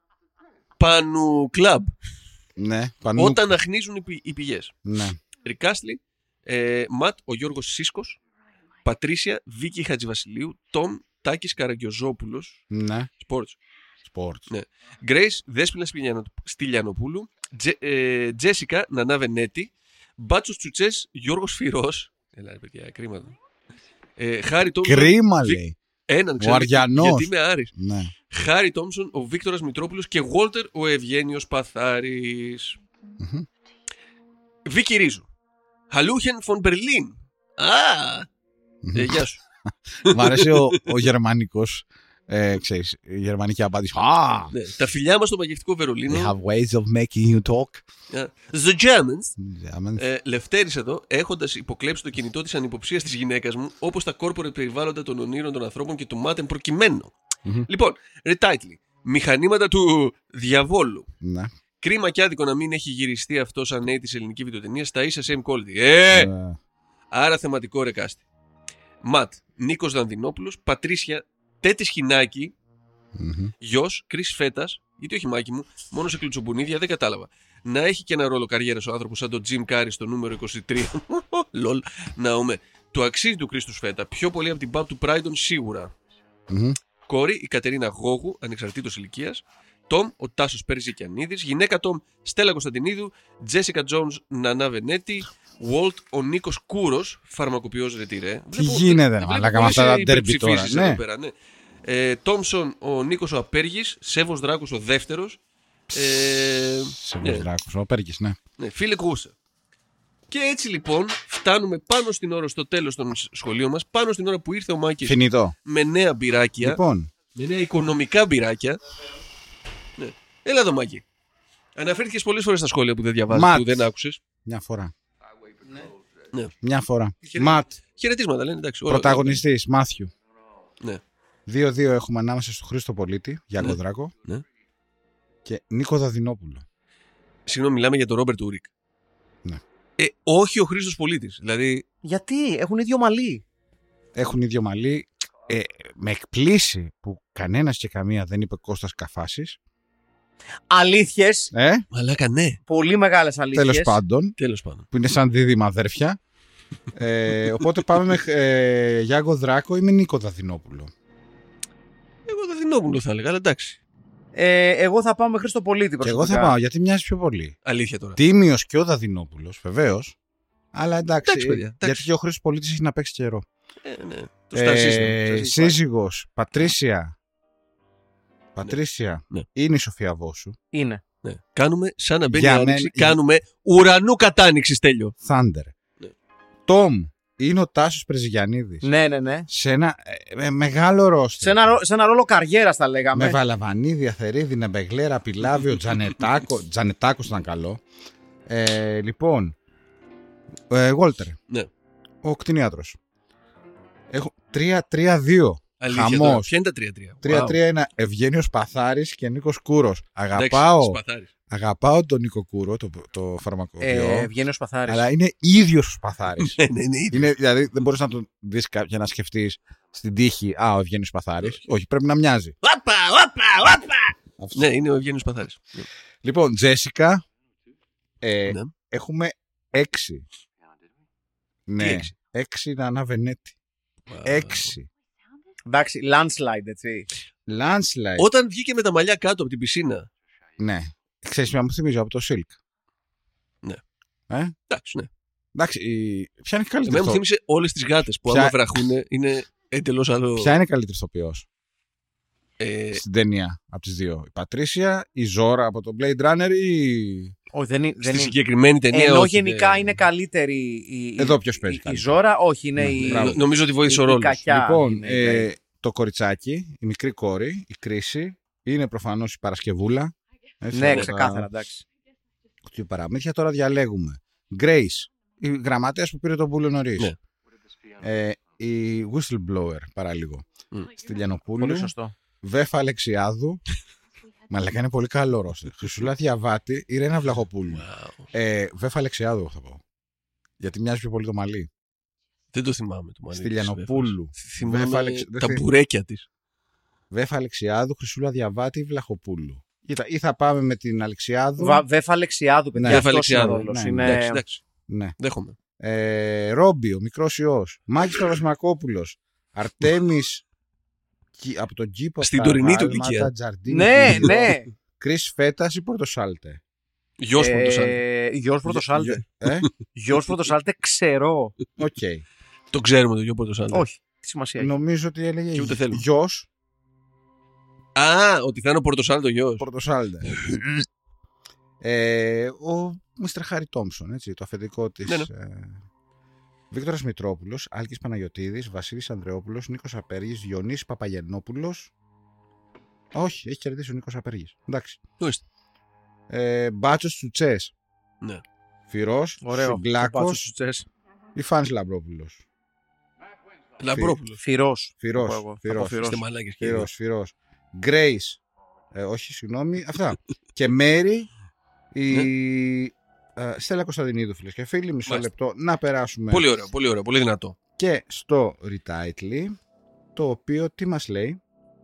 Πανου κλαμπ. ναι, πανού. Όταν αχνίζουν οι, πη- οι πηγές. Ναι. Ρικάστλι, ε, Ματ, ο Γιώργος Σίσκος, Πατρίσια, Βίκη Χατζηβασιλείου, Τόμ, Τάκης Καραγκιοζόπουλος, Ναι, Sports, σπορτ. ναι. Γκρέις, Δέσποινα Σπηλιανο- Στυλιανοπούλου, Τζε, ε, Τζέσικα, Νανά Βενέτη, Μπάτσος Τσουτσές, Γιώργος Φυρός, έλα ρε παιδιά, κρίμα εδώ. Ε, Χάρη Τόμσον, Κρίμα Βι- λέει. έναν ξέρω, Αριανός. γιατί είμαι Άρης. Ναι. Χάρη Τόμσον, ο Βίκτορας Μητρόπουλος και Γόλτερ, ο Ευγένιος Παθάρης. Μμμ. Βίκη Ρίζου, Χαλούχεν φον Μπερλίν. Α, ε, γεια σου. Μ' αρέσει ο, ο γερμανικός, ε, ξέρεις, η γερμανική απάντηση. Α, Ναι, τα φιλιά μας στο μαγευτικό they Βερολίνο. have ways of making you talk. Yeah. The Germans. Germans. Ε, Λευτέρης εδώ, έχοντας υποκλέψει το κινητό της ανυποψίας της γυναίκας μου, όπως τα corporate περιβάλλοντα των ονείρων των ανθρώπων και του μάτεν προκειμένου. Μμμ. Λοιπόν, retitle. Μηχανήματα του διαβόλου. Ναι. Κρίμα και άδικο να μην έχει γυριστεί αυτό σαν νέη της ελληνική βιντεοτενία στα ίσα same quality. Ε! Ε, Άρα θεματικό ρεκάστη. Ματ, Νίκος Δανδινόπουλος, Πατρίσια, Τέτη Χινάκη, μμμ. γιος, Κρίς Φέτας, γιατί όχι μάκι μου, μόνο σε κλουτσομπουνίδια, δεν κατάλαβα. Να έχει και ένα ρόλο καριέρας ο άνθρωπος σαν τον Jim Carrey στο νούμερο είκοσι τρία. Λολ, να ούμε. Το αξίζει του Κρίστους Φέτα, πιο πολύ από την Μπαμπ του Πράιντον σίγουρα. Μμμ. Κόρη, η Κατερίνα Γόγου, ανεξαρτήτως ηλικίας. Τόμ, ο Τάσος Περζικιανίδης. Γυναίκα Τόμ, Στέλλα Κωνσταντινίδου. Τζέσικα Τζόνς, Νανά Βενέτη. Walt ο Νίκος Κούρος, φαρμακοποιός ρε τι ρε. Τι γίνεται, ρε μαλάκα, με αυτά τα ντέρμπι τώρα. Ναι. Πέρα, ναι. Ε, Τόμσον ο Νίκος ο Απέργης, Σέβος Δράκος ο δεύτερος. Ε, Σέβος ναι. Δράκος, ο Απέργης, ναι. ναι. Φίλε Κούσα. Και έτσι λοιπόν φτάνουμε πάνω στην ώρα, στο τέλος των σχολείων μας, πάνω στην ώρα που ήρθε ο Μάκης Φινιτό. με νέα μπυράκια, Λοιπόν. με νέα οικονομικά μπυράκια. Ναι. Έλα εδώ Μάκη. Αναφέρθηκες πολλές φορές στα σχόλια που δεν διαβάζεις, που δεν άκουσες. Μια φορά. Ναι. Μια φορά. Χαιρε... Ματ. Χαιρετίσματα λένε, εντάξει. Πρωταγωνιστής, Μάθιου. Ναι. δύο δύο έχουμε ανάμεσα στο Χρήστο Πολίτη, Γιάννη ναι. Δράκο. Ναι. Και Νίκο Δαδινόπουλο. Συγγνώμη, μιλάμε για τον Ρόμπερτ Ούρικ. Ναι. Ε, όχι ο Χρήστος Πολίτης. Δηλαδή... Γιατί έχουν ίδιο μαλλί. Έχουν ίδιο μαλλί. Ε, με εκπλήσει που κανένας και καμία δεν είπε Κώστας Καφάσης. Αλήθειες. Ε? Μαλάκα, ναι. Πολύ μεγάλες αλήθειες. Τέλος πάντων. Τέλος πάντων. Που είναι σαν δίδυμα αδέρφια. ε, οπότε πάμε με ε, Γιάνγκο Δράκο ή με Νίκο Δαδινόπουλο. Εγώ Δαδινόπουλο θα έλεγα, αλλά εντάξει. Ε, εγώ θα πάω με Χρήστο Πολίτη. Και εγώ θα πάω γιατί μοιάζει πιο πολύ. Αλήθεια τώρα. Τίμιος και ο Δαδινόπουλος, βεβαίως. Αλλά εντάξει. εντάξει, παιδιά, εντάξει. Γιατί και ο Χρήστος Πολίτης έχει να παίξει καιρό. Ε, ναι. Το Star System. Ε, σύζυγος, Πατρίσια. Πατρίσια. Ναι. Είναι η Σοφία Βόσου. Είναι. Ναι. Κάνουμε σαν να μπαίνει Για η άνοιξη. μεν... Κάνουμε ουρανού κατάνοιξη, Στέλιο. Thunder. Ναι. Τόμ. Είναι ο Τάσος Πρεζιγιαννίδης. Ναι, ναι, ναι. Σε ένα ε, μεγάλο ρόστερ. Σε ένα, σε ένα ρόλο καριέρας θα λέγαμε. Με Βαλαβανίδη, Αθερίδη, Νεμπεγλέρα, Πιλάβιο, Τζανετάκο. Τζανετάκος ήταν καλό. Ε, λοιπόν. Ε, Γόλτερ. Ναι. Ο κτηνίατρος. Έχω τρία τρία δύο. Χαμός. Ποια είναι τα τρία τρία. τρία τρία wow. Είναι Ευγένιος Παθάρης και Νίκος Κούρος. Αγαπάω, αγαπάω τον Νίκο Κούρο, το, το φαρμακοποιό. Ε, Ευγένιος Παθάρης. Αλλά είναι ίδιος ο Παθάρης. ναι, ναι, ναι, είναι, δηλαδή δεν μπορείς να τον δεις και να σκεφτείς στην τύχη. Α, ο Ευγένιος Παθάρης. Όχι, πρέπει να μοιάζει. Όπα, όπα, όπα. Ναι, είναι ο Ευγένιος Παθάρης. Λοιπόν, Τζέσικα. Ε, ναι. Έχουμε έξι. Ναι, έξι. Έξι είναι Ανά Βενέτη. Wow. Έξι. Εντάξει, landslide, έτσι. Landslide. Όταν βγήκε με τα μαλλιά κάτω από την πισίνα. Ναι. Ξέρεις ποια μου θυμίζω από το Silk. Ναι. Ε? Εντάξει, ναι. Εντάξει, η... ποια είναι η καλύτερη. Εμένα μου θύμισε όλες τις γάτες που ποια... άμα βραχούν είναι εντελώς άλλο. Ποια είναι η καλύτερη ηθοποιός ε... στην ταινία από τις δύο. Η Πατρίσια, η Ζόρα από το Blade Runner ή. Όχι, δεν είναι. Στη συγκεκριμένη ταινία. Ενώ όχι, γενικά δε... είναι καλύτερη η. Εδώ ποιος παίζει. Η, η Ζόρα, όχι, είναι ναι, η. μπράβο. Νομίζω ότι βοήθησε ο ρόλος. Λοιπόν, ε, το κοριτσάκι, η μικρή κόρη, η Κρίση, είναι προφανώς η Παρασκευούλα. Έτσι, ναι, ξεκάθαρα, εντάξει. Τι παραμύθια τώρα διαλέγουμε. Grace, η γραμματέας που πήρε τον Πούλο νωρίς. Ναι. Ε, η whistleblower, παραλίγο. Mm. Στη Λιανοπούλου. Πολύ σωστό. Βέφα Αλεξιάδου. Μαλάκα είναι πολύ καλό ρόστερ. Χρυσούλα Διαβάτη, η Ρένα Βλαχοπούλου. Wow. Ε, Βέφα Αλεξιάδου θα πω. Γιατί μοιάζει πιο πολύ το μαλλί. Δεν το θυμάμαι το μαλλί. Στη Λιανοπούλου. Θυμάμαι Αλεξ... τα μπουρέκια της. Βέφα Αλεξιάδου, Χρυσούλα Διαβάτη, Βλαχοπούλου. Ή θα, ή θα πάμε με την Αλεξιάδου. Βα, Βέφα Αλεξιάδου, παιδιά. Ναι, Βέφα Αλεξιάδου. Ναι, είναι... εντάξει, εντάξει. Ναι. Δέχομαι. Ε, Ρόμπιο, μικρός ιός. Μάκης Παπασμακόπουλος. Αρτέμις από τον Κήπο. Στην τωρινή του ηλικία. Ναι, ναι. Κρίς Φέτας ή Πορτοσάλτε. Γιος Πορτοσάλτε. Γιος Πορτοσάλτε. Γιος Πορτοσάλτε ξέρω. Οκ. Το ξέρουμε το γιο Πορτοσάλτε. Όχι. Τι σημασία έχει. Νομίζω ότι έλεγε γιος. Α, ότι θα είναι ο Πορτοσάλτε ο γιος. Πορτοσάλτε. ε, ο μίστερ Χάρι Τόμψον, έτσι, το αφεντικό της. Ναι, ναι. Ε, Βίκτορας Μητρόπουλος, Άλκης Παναγιωτίδης, Βασίλης Ανδρεόπουλος, Νίκος Απέργης, Διονύσης Παπαγεννόπουλος. Όχι, έχει κερδίσει ο Νίκος Απέργης. Εντάξει. Ε, Μπάτσος Τσουτσές. Ναι. Φυρός, Σουγκλάκος ή Φάνης Λαμπρόπουλος. Λαμπρόπουλος. Φυρός. Φυρός. Φυρός. Φυρός. Φυρός. Γκρέις. Ε, όχι, συγγνώμη. Αυτά. Και Μέρι. Η uh, Στέλλα Κωνσταντινίδου, φίλες και φίλοι. Μισό Μάλιστα. λεπτό να περάσουμε. Πολύ ωραίο, πολύ ωραίο, πολύ δυνατό. Και στο retitle, το οποίο τι μας λέει.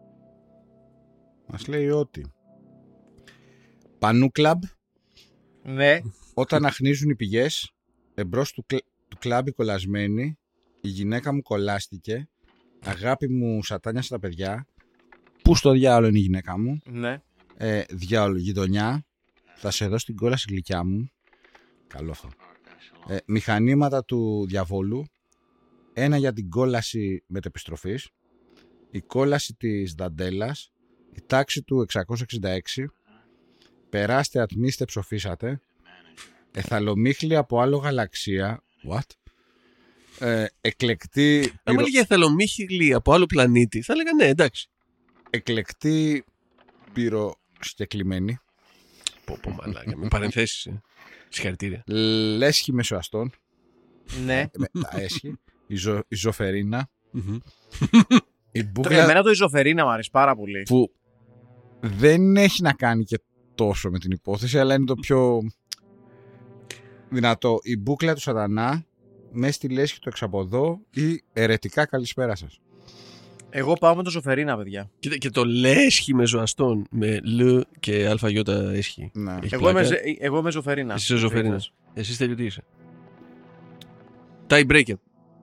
Μας λέει ότι Πανού κλαμπ. Ναι. Όταν αχνίζουν οι πηγές, εμπρός του, κλ, του κλαμπ κολλασμένη, η γυναίκα μου κολλάστηκε, αγάπη μου σατάνιασε τα παιδιά, πού στο διάολο είναι η γυναίκα μου, ναι. ε, διάολο γειτονιά, θα σε δω στην κόλαση γλυκιά μου, καλό αυτό, Ε, μηχανήματα του διαβόλου. Ένα για την κόλαση μετεπιστροφής. Η κόλαση της δαντέλας. Η τάξη του εξακόσια εξήντα έξι. Περάστε, ατμίστε, ψοφίσατε. Εθαλομίχλη από άλλο γαλαξία. What? Ε, εκλεκτή. Αν μου έλεγε εθαλομίχλη από άλλο πλανήτη, θα έλεγα ναι, εντάξει. Εκλεκτή πυροσκεκλημένη. Πω, πω, μαλάκα. Με παρενθέσεις. Ε. Συγχαρητήρια. Λέσχη μεσοαστών. Ναι. Με τα έσχη. Η, ζω, η ζωφερίνα. Mm-hmm. Η Το, μπούκλα εμένα το ιζοφερίνα μου αρέσει πάρα πολύ. που δεν έχει να κάνει και τόσο με την υπόθεση, αλλά είναι το πιο δυνατό. Η μπούκλα του σατανά, μέσα στη λέσχη του εξαποδό ή ερετικά καλησπέρα σας. Εγώ πάω με το ζοφερίνα, παιδιά. Κοίτα, και το λέσχη με ζωαστών με λ και αλφαγιώτα έσχη. Ναι. Έχει Εγώ είμαι, πλάκα. ζε- εγώ είμαι ζωφερίνα. Εσύ είσαι ζωφερίνας. Εσύ τέλειο τι είσαι. Tie breaker.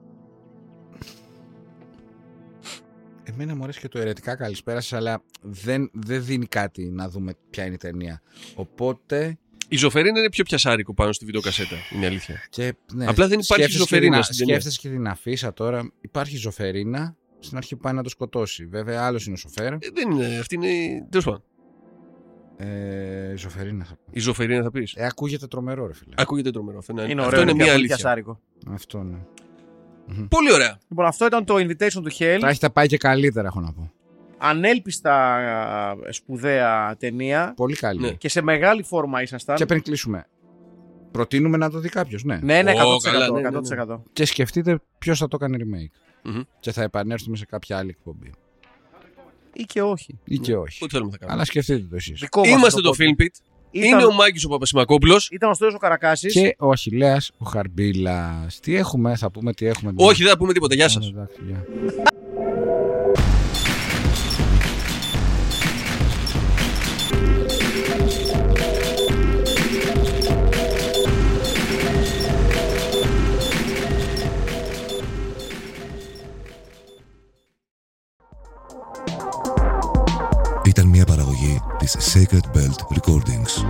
Εμένα μου αρέσει και το ερετικά καλησπέρα σας, αλλά δεν, δεν δίνει κάτι να δούμε ποια είναι η ταινία. Οπότε. Η ζωφερίνα είναι πιο πιασάρικο πάνω στη βιντεοκασέτα. Είναι αλήθεια. Και, ναι, Απλά δεν υπάρχει σκέφτεσαι ζωφερίνα και την- στην ταινία. Σκέφτεσαι και την αφίσα τώρα. Υπάρχει ζωφερίνα. Στην αρχή πάει να το σκοτώσει. Βέβαια, άλλος είναι ο σοφέρ. Ε, δεν είναι. Αυτή είναι. Τέλος πάντων. Ε, ζωφερίνα θα πω. Η ζωφερίνα θα πει. Ε, ακούγεται τρομερό, ρε φίλε. Ακούγεται τρομερό. Αυτό είναι, Είναι αυτό ωραίο, είναι είναι μια πολύ αλήθεια. πιασάρικο. Αυτό ναι. Πολύ ωραία. Λοιπόν, αυτό ήταν το Invitation to Hell. Θα έχετε πάει και καλύτερα, έχω να πω. Ανέλπιστα α, σπουδαία ταινία. Πολύ καλή. Ναι. Και σε μεγάλη φόρμα ήσασταν. Και πριν κλείσουμε. Προτείνουμε να το δει κάποιο, ναι. Ναι, ναι, Ω, εκατό τοις εκατό. καλά, ναι, ναι, ναι. εκατό τοις εκατό. Και σκεφτείτε ποιο θα το έκανε remake. Μμμ. Και θα επανέλθουμε σε κάποια άλλη εκπομπή. Ή και όχι. Ή και όχι. Ό,τι θέλουμε θα κάνουμε. Αλλά σκεφτείτε το εσεί. Δικό μας Είμαστε το podcast. Film Pit. Ήταν, Είναι ο Μάκης ο Παπασημακόπουλος. ήταν ο Στέλιος ο Καρακάσης. Και ο Αχιλλέας ο Χαρμπίλας. Τι έχουμε, θα πούμε τι έχουμε. Όχι, δεν θα πούμε τίποτα. Γεια σας. Εντάξει, γεια. Ήταν μια παραγωγή της Sacred Belt Recordings.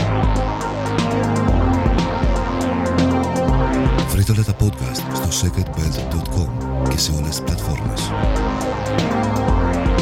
Βρείτε όλα τα podcast στο sacred belt dot com και σε όλες τις πλατφόρμες.